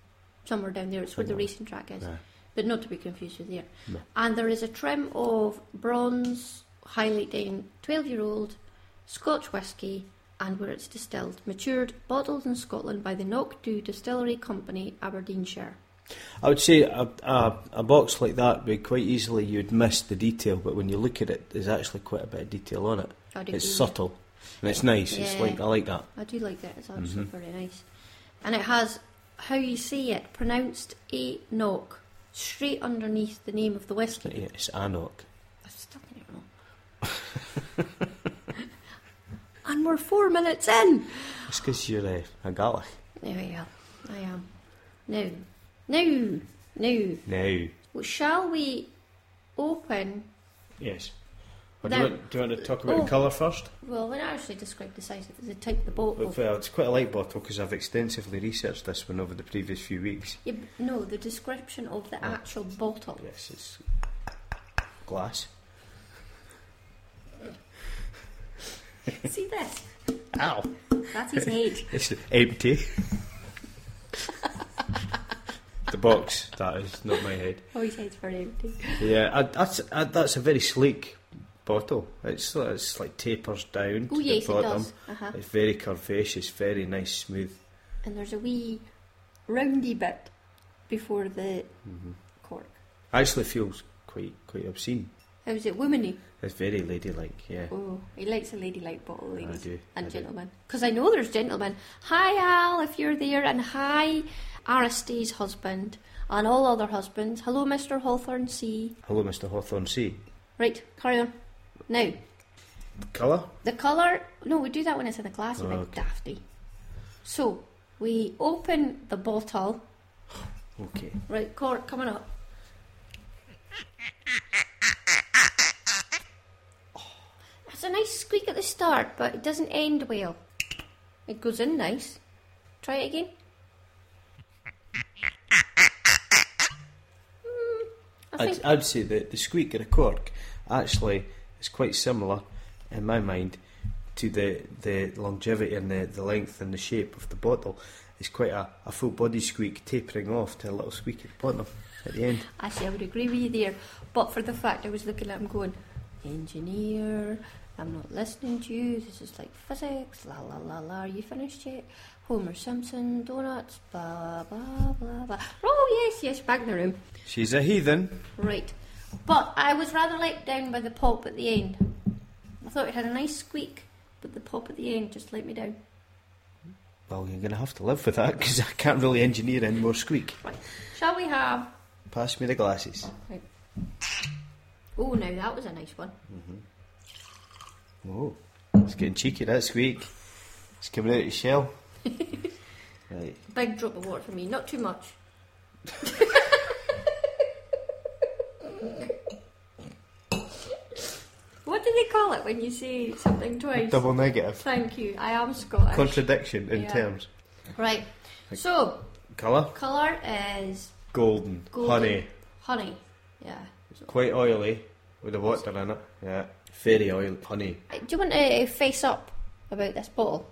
somewhere down there. It's where the Somewhere. racing track is. Aye. But not to be confused with there. No. And there is a trim of bronze, highlighting twelve-year-old Scotch whisky and where it's distilled. Matured, bottled in Scotland by the Knockdhu Distillery Company, Aberdeenshire. I would say a, a, a box like that would quite easily, you'd miss the detail, but when you look at it, there's actually quite a bit of detail on it. I'd agree It's with subtle, and it's nice. It's Yeah. like I like that. I do like that. It's actually Mhm. very nice. And it has how you say it, pronounced A knock, straight underneath the name of the whisky. Yeah, it's Anok. I still don't know. And we're four minutes in. It's because you're uh, a Gaelic. There we go. I am. Now, now, now. Now, Well, shall we open? yes. Or do, Now- you want, do you want to talk about Oh. the colour first? Well, when I actually described the size of the type of the bottle. Well, it's quite a light bottle because I've extensively researched this one over the previous few weeks. Yeah, but no, the description of the actual bottle. Yes, it's glass. See this? Ow! That's his head. It's empty. The box, that is, not my head. Oh, his head's very empty. Yeah, I, that's I, that's a very sleek bottle. It's it's like tapers down Oh to yes, the it bottom. does. Uh-huh. It's very curvaceous, very nice, smooth. And there's a wee roundy bit before the Mm-hmm. cork. Actually, feels quite quite obscene. How's it, womany? It's very ladylike. Yeah, Oh, he likes a ladylike bottle, ladies do, and I do. gentlemen. Because I know there's gentlemen. Hi, Al, if you're there, and hi, Aristide's husband, and all other husbands. Hello, Mister Hawthorne C. Hello, Mister Hawthorne C. Right, carry on. Now, Colour? the colour. No, we do that when it's in the glass, you Oh, big okay. dafty. So, we open the bottle. Okay. Right, cork coming up. It's a nice squeak at the start, but it doesn't end well. It goes in nice. Try it again. Mm, I I'd, think I'd say that the squeak of the cork actually is quite similar, in my mind, to the, the longevity and the, the length and the shape of the bottle. It's quite a, a full body squeak tapering off to a little squeak at the bottom at the end. actually I would agree with you there, but for the fact I was looking at him going, engineer, I'm not listening to you, this is like physics, la la la la, are you finished yet? Homer Simpson, donuts, blah blah blah blah. Oh yes, yes, back in the room. She's a heathen. Right. But I was rather let down by the pop at the end. I thought it had a nice squeak, but the pop at the end just let me down. Well, you're going to have to live with that because I can't really engineer any more squeak. Right. Shall we have... Pass me the glasses. Right. Oh, now that was a nice one. Oh, it's getting cheeky, that squeak. It's coming out of the shell. Right. Big drop of water for me, not too much. What do they call it when you say something twice? Double negative. Thank you, I am Scottish. Contradiction in Yeah. terms. Right, so, Colour? colour is Golden. golden. Honey. Honey, yeah. Quite oily with the water in it. Yeah. Very oily. Honey. Uh, Do you want to face up about this bottle?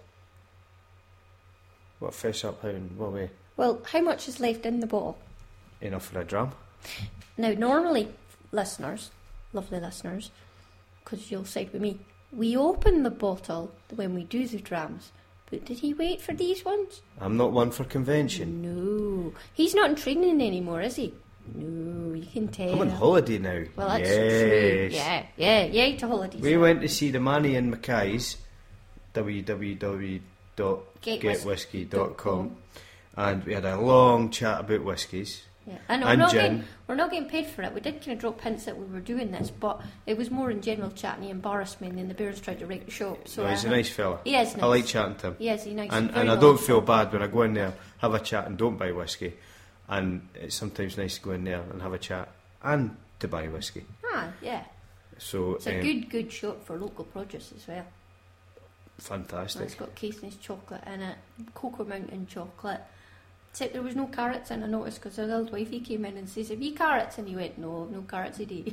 What fish up how in what way? Well, how much is left in the bottle? Enough for a dram. Now, normally, listeners, lovely listeners, because you'll side with me, we open the bottle when we do the drams. But did he wait for these ones? I'm not one for convention. No. He's not in training anymore, is he? No, you can tell. I'm on holiday now. Well, that's yes. true. Yeah, yeah, yay to holidays. We went to see the Manny and Mackay's, w w w dot get whisky dot com, and we had a long chat about whiskies. Yeah. And, And we're, not gin. getting, we're not getting paid for it. We did kind of drop hints that we were doing this, but it was more in general chat and he embarrassed me, and then the Bears tried to wreck the shop. So No, he's I a had- nice fella. He is nice. I like chatting to him. He is, he's nice. And, Very and I nice. don't feel bad when I go in there, have a chat and don't buy whiskey. And it's sometimes nice to go in there and have a chat and to buy whiskey. Ah, yeah. So It's a um, good, good shop for local produce as well. And fantastic. it's got Caithness chocolate in it, Cocoa Mountain chocolate. Except there was no carrots in, I noticed, because the old wifey came in and says, have you carrots? And he went, no, no carrots today.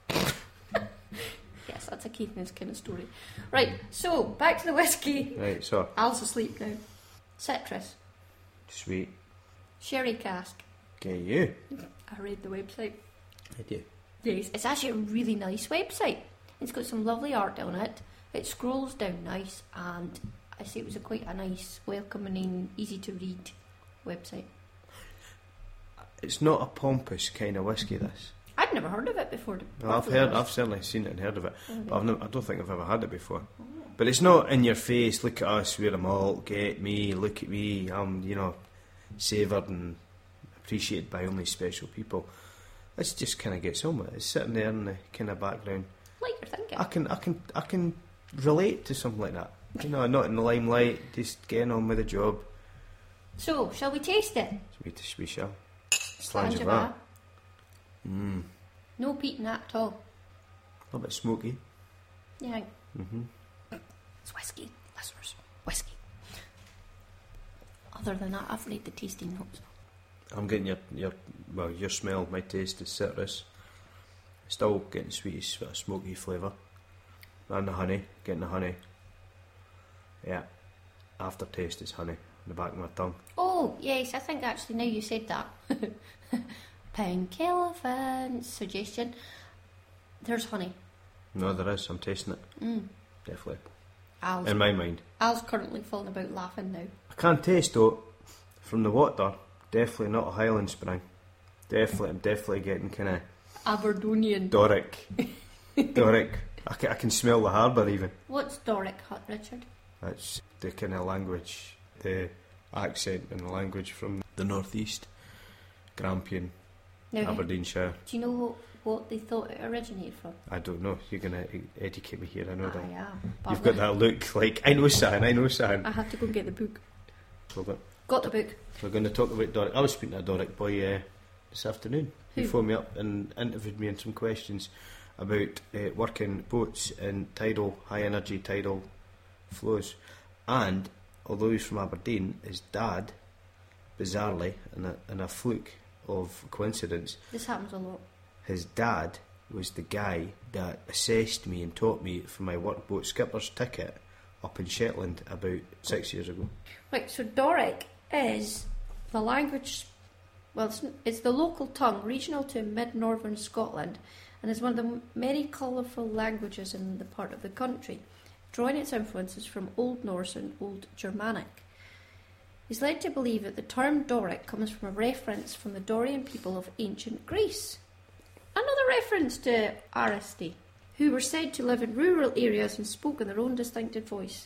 Yes, that's a Caithness kind of story. Right, so, back to the whiskey. Right, so Al's asleep now. Citrus. sweet. Sherry cask. Okay, you. I read the website. I do. Yes, it's actually a really nice website. It's got some lovely art on it. It scrolls down nice, and I say it was a quite a nice, welcoming, easy to read website. It's not a pompous kind of whiskey, this. I'd never heard of it before. Well, I've heard, I've certainly seen it and heard of it, but I've never, I don't think I've ever had it before. But it's not in your face. Look at us, we're a malt. Get me, look at me. I'm, you know, savoured and appreciated by only special people. This just kind of gets on with it. It's sitting there in the kind of background. Like you're thinking. I can, I can, I can relate to something like that. You know, not in the limelight, just getting on with the job. So, shall we taste it? We, we shall. Slanjava. Mmm. No peat in that at all. A little bit smoky. Yeah. Mm-hmm. It's whiskey, listeners. Whiskey. Other than that, I've read the tasting notes. I'm getting your, your, well, your smell, my taste is citrus. Still getting sweet, sort of smoky flavour. And the honey, getting the honey. Yeah. Aftertaste is honey in the back of my tongue. Oh, yes, I think actually now you said that. Pink elephant suggestion. There's honey. No, there is. I'm tasting it. Mm. Definitely. Al's, In my mind. Al's currently falling about laughing now. I can't taste though, from the water, definitely not a Highland Spring. Definitely, I'm definitely getting kind of Aberdonian. Doric. Doric. I can, I can smell the harbour even. What's Doric, Hut Richard? That's the kind of language, the accent and the language from the northeast. Grampian, Now, Aberdeenshire. do you know what, what they thought it originated from? I don't know. You're going to educate me here. I know I that. am. You've got that look like, I know San, I know San. I have to go and get the book. Hold on. Got the book. We're going to talk about Doric. I was speaking to a Doric boy uh, this afternoon. He Who? phoned me up and interviewed me on some questions about uh, working boats in tidal, high energy tidal flows. And although he's from Aberdeen, his dad, bizarrely, in a, in a fluke of coincidence, This happens a lot. his dad was the guy that assessed me and taught me for my workboat skipper's ticket up in Shetland about six years ago. Right, so Doric is the language, well, it's, it's the local tongue, regional to mid-northern Scotland, and is one of the many colourful languages in the part of the country, drawing its influences from Old Norse and Old Germanic. He's led to believe that the term Doric comes from a reference from the Dorian people of ancient Greece. Another reference to Aristi, who were said to live in rural areas and spoke in their own distinctive voice.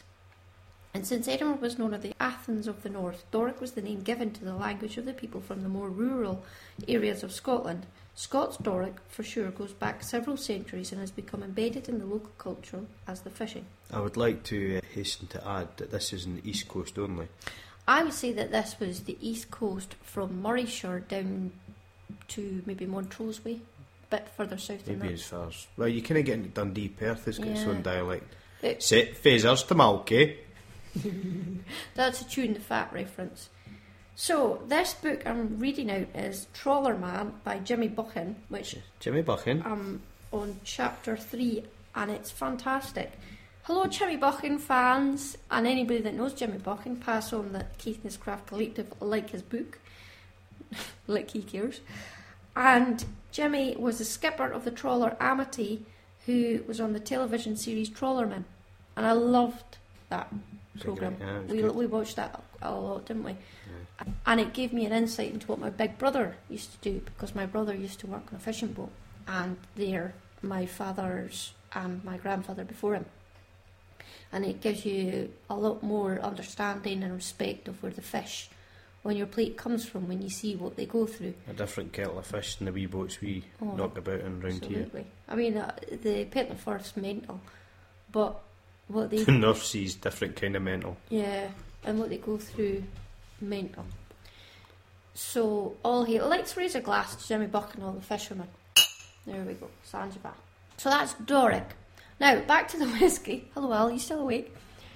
And since Edinburgh was known as the Athens of the North, Doric was the name given to the language of the people from the more rural areas of Scotland. Scots Doric, for sure, goes back several centuries and has become embedded in the local culture as the fishing. I would like to uh, hasten to add that this is in the East Coast only. I would say that this was the east coast from Murrayshire down to maybe Montrose Way, a bit further south than Maybe that. as far as... Well, you kind of get into Dundee, Perth has got its Yeah. own dialect. It- Set phasers to Malky. That's a Tune the Fat reference. So, this book I'm reading out is Trawler Man by Jimmy Buchan, which Jimmy Buchan. I'm on chapter three, and it's fantastic. Hello, Jimmy Buchan fans, and anybody that knows Jimmy Buchan, pass on that Keith and his Craft Collective like his book. Like he cares. And Jimmy was the skipper of the trawler Amity, who was on the television series Trawlerman. And I loved that programme. Yeah, it was we, good. we watched that a lot, didn't we? And it gave me an insight into what my big brother used to do, because my brother used to work on a fishing boat, and they're my father's and my grandfather before him. And it gives you a lot more understanding and respect of where the fish on your plate comes from when you see what they go through. A different kettle of fish than the wee boats we Oh, knock about in round here. Absolutely. I mean, uh, the Pentland Firth's mental, but what they... The North Sea's different kind of mental. Yeah, and what they go through, mental. So, all hail. Let's raise a glass to Jimmy Buck and all the fishermen. There we go, Sanjiva. So that's Doric. Now, back to the whiskey. Hello, Al, you still awake?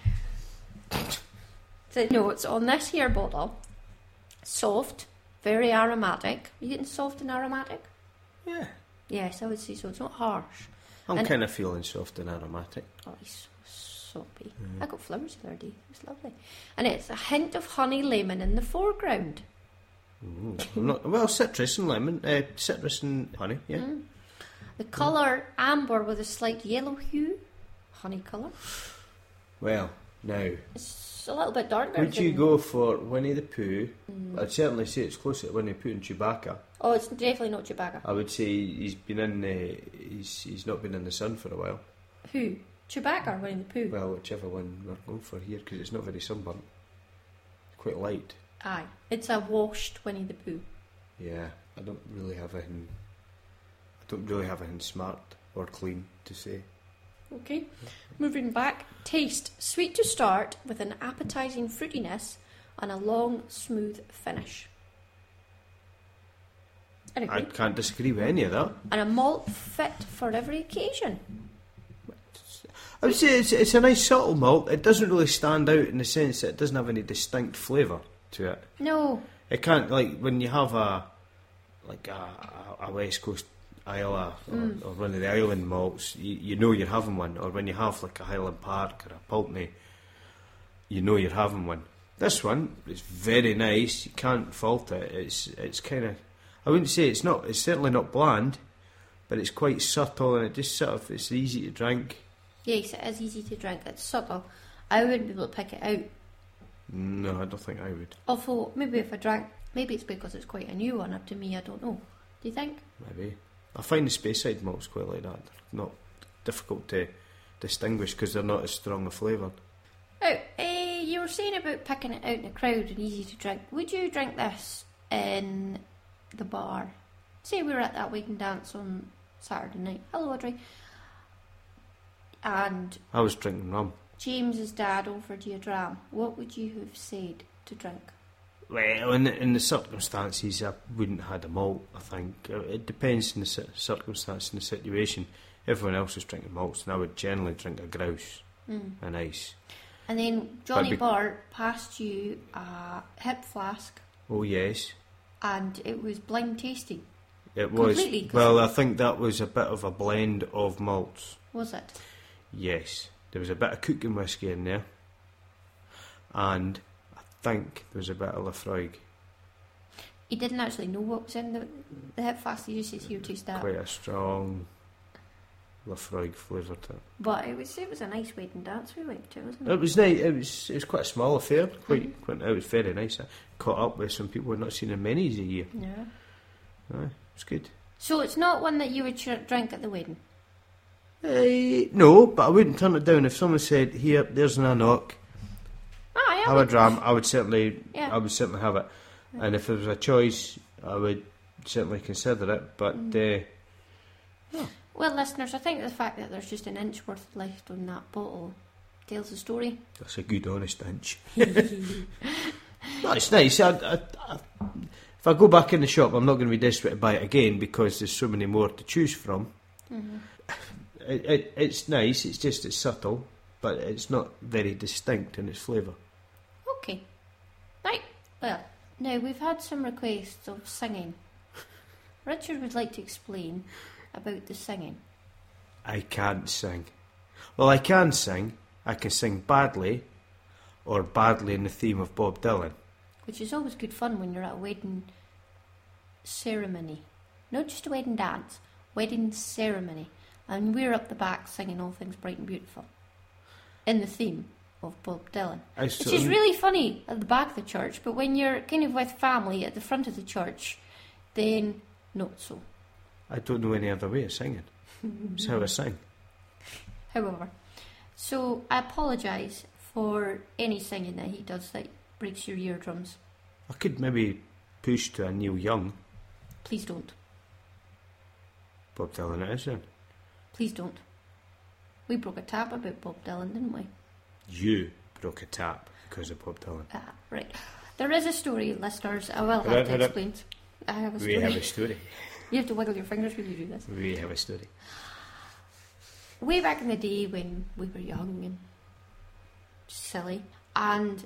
The notes on this here bottle: soft, very aromatic. Are you getting soft and aromatic? Yeah. Yes, I would say so. It's not harsh. I'm And- kind of feeling soft and aromatic. Oh, he's so soppy. I got flowers the other day. It's lovely. And it's a hint of honey lemon in the foreground. Mm, I'm not, well, citrus and lemon, uh, citrus and honey, yeah. Mm. The colour amber with a slight yellow hue, honey colour. Well, now, It's a little bit darker. would you than- go for Winnie the Pooh? Mm. I'd certainly say it's closer to Winnie the Pooh and Chewbacca. Oh, it's definitely not Chewbacca. I would say he's been in, uh, he's he's not been in the sun for a while. Who? Chewbacca or Winnie the Pooh? Well, whichever one we're going for here, because it's not very sunburnt. It's quite light. Aye. It's a washed Winnie the Pooh. Yeah, I don't really have anything. I don't really have anything smart or clean to say. Okay. Moving back. Taste. Sweet to start with an appetising fruitiness and a long, smooth finish. I agree. I can't disagree with any of that. And a malt fit for every occasion. I would say it's, it's a nice subtle malt. It doesn't really stand out in the sense that it doesn't have any distinct flavour to it. No. It can't, like, when you have a like a, a, a West Coast Isla or, Mm. or one of the island malts, you, you know you're having one. Or when you have like a Highland Park or a Pulteney, you know you're having one. This one is very nice. You can't fault it. It's it's kind of, I wouldn't say it's not. It's certainly not bland, but it's quite subtle and it just sort of, it's easy to drink. Yes, it is easy to drink. It's subtle. I wouldn't be able to pick it out. No, I don't think I would. Although, maybe if I drank, maybe it's because it's quite a new one up to me, I don't know. Do you think? Maybe. I find the Speyside malts quite like that. They're not difficult to distinguish because they're not as strong a flavoured. Oh, eh, you were saying about picking it out in the crowd and easy to drink. Would you drink this in the bar? Say we were at that wedding dance on Saturday night. Hello, Audrey. And I was drinking rum. James's dad offered you a dram. What would you have said to drink? Well, in the, in the circumstances, I wouldn't have had a malt, I think. It depends on the ci- circumstance and the situation. Everyone else was drinking malts, and I would generally drink a grouse Mm. and ice. And then Johnny be- Bart passed you a hip flask, Oh, yes. and it was blind tasting, It was. Completely, 'cause- Well, I think that was a bit of a blend of malts. was it? Yes. There was a bit of cooking whisky in there. And I think there was a bit of Lafroig. He didn't actually know what was in the, the hip flask. He just said, "Here, taste that." Quite a strong Lafroig flavour to it. But it was it was a nice wedding dance we went to, wasn't it? It was nice. It was. It was quite a small affair. Quite. quite it was very nice. I caught up with some people I'd not seen in many a year. Yeah. Aye, it was good. So it's not one that you would ch- drink at the wedding. Uh, no, but I wouldn't turn it down if someone said, "Here, there's an knock. Ah, Have a dram." I would certainly. Yeah. I would certainly have it. And if there was a choice, I would certainly consider it. But uh, Well, listeners, I think the fact that there's just an inch worth left on that bottle tells the story. that's a good, honest inch. No, it's nice. I, I, I, if I go back in the shop, I'm not going to be desperate to buy it again because there's so many more to choose from. Mm-hmm. It, it, it's nice. It's just it's subtle, but it's not very distinct in its flavour. Okay. Right. Well, now we've had some requests of singing. Richard would like to explain about the singing. I can't sing. Well, I can sing. I can sing badly, or badly in the theme of Bob Dylan. Which is always good fun when you're at a wedding ceremony. Not just a wedding dance, wedding ceremony. And we're up the back singing All Things Bright and Beautiful. In the theme of Bob Dylan. I Which sort is of- really funny at the back of the church, but when you're kind of with family at the front of the church, then not so. I don't know any other way of singing. It's how I sing. However, so I apologise for any singing that he does that breaks your eardrums. I could maybe push to a Neil Young. Please don't. Bob Dylan it is then. Please don't. We broke a tap about Bob Dylan, didn't we? You broke a tap because of Bob Dylan. Ah, right. There is a story, listeners. I will have Hold up, to hold up. explain. I have a We story. have a story. You have to wiggle your fingers when you do this. We have a story. Way back in the day when we were young and silly, and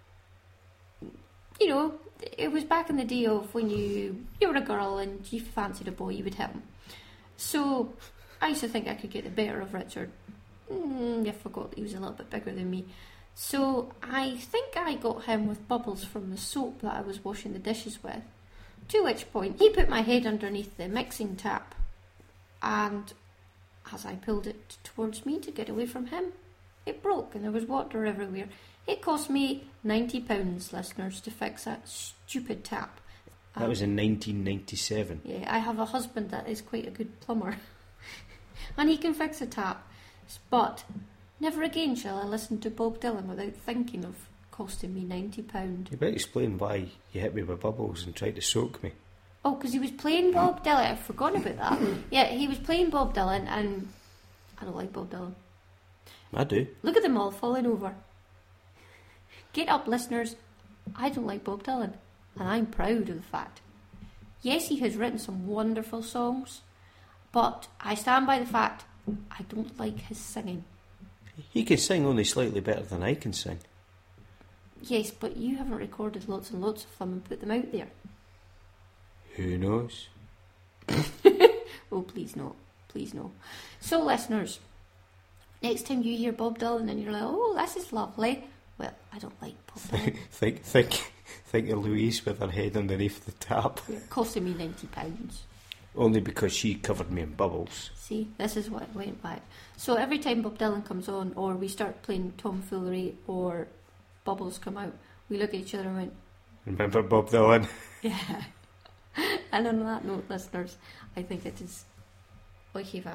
you know, it was back in the day of when you you were a girl and you fancied a boy, you would hit him. So I used to think I could get the better of Richard. Mm, I forgot he was a little bit bigger than me. So I think I got him with bubbles from the soap that I was washing the dishes with. To which point he put my head underneath the mixing tap, and as I pulled it towards me to get away from him, it broke and there was water everywhere. It cost me ninety pounds, listeners, to fix that stupid tap. That was in nineteen ninety-seven. Yeah, I have a husband that is quite a good plumber. And he can fix a tap. But never again shall I listen to Bob Dylan without thinking of costing me ninety pounds. You better explain why you hit me with bubbles and tried to soak me. Oh, because he was playing Bob Dylan. I've forgotten about that. Yeah, he was playing Bob Dylan, and I don't like Bob Dylan. I do. Look at them all falling over. Get up, listeners. I don't like Bob Dylan, and I'm proud of the fact. Yes, he has written some wonderful songs, but I stand by the fact I don't like his singing. He can sing only slightly better than I can sing. Yes, but you haven't recorded lots and lots of them and put them out there. Who knows? Oh, please no. Please no. So, listeners, next time you hear Bob Dylan and you're like, oh, this is lovely. Well, I don't like Bob Dylan. think, think, think of Louise with her head underneath the tap. It's costing me ninety pounds. Only because she covered me in bubbles. See, this is what went back. So every time Bob Dylan comes on, or we start playing tomfoolery, or bubbles come out, we look at each other and went, remember Bob Dylan? yeah. And on that note, listeners, I think it is Oichiva.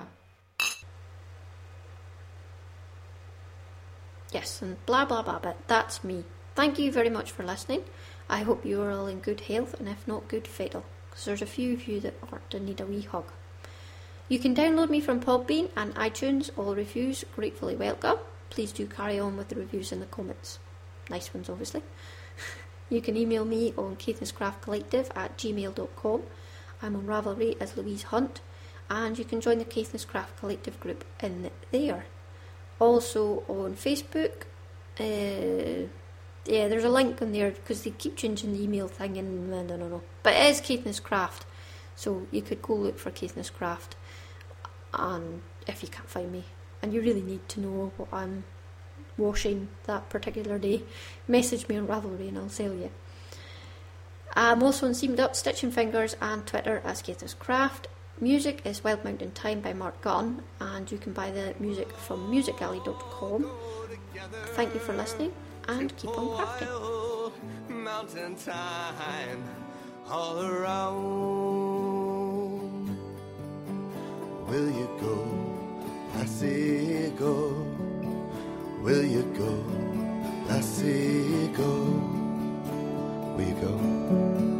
Yes, and blah blah blah, but that's me. Thank you very much for listening. I hope you are all in good health, and if not, good fatal, because there's a few of you that aren't and need a wee hug. You can download me from Podbean and iTunes. All reviews gratefully welcome. Please do carry on with the reviews in the comments. Nice ones, obviously. You can email me on caithnesscraftcollective at gmail dot com. I'm on Ravelry as Louise Hunt, and you can join the Caithness Craft Collective group in there. Also on Facebook, uh, yeah, there's a link on there because they keep changing the email thing, and I don't know. But it is Caithness Craft, so you could go look for Caithness Craft, and if you can't find me, and you really need to know what I'm washing that particular day, message me on Ravelry and I'll tell you. I'm also on Seamed Up, Stitching Fingers, and Twitter as Caithness Craft. Music is Wild Mountain Time by Mark Gunn, and you can buy the music from music alley dot com. Thank you for listening, and keep on crafting. Mountain time all around. Will you go? I say go. Will you go? I say go. Will you go?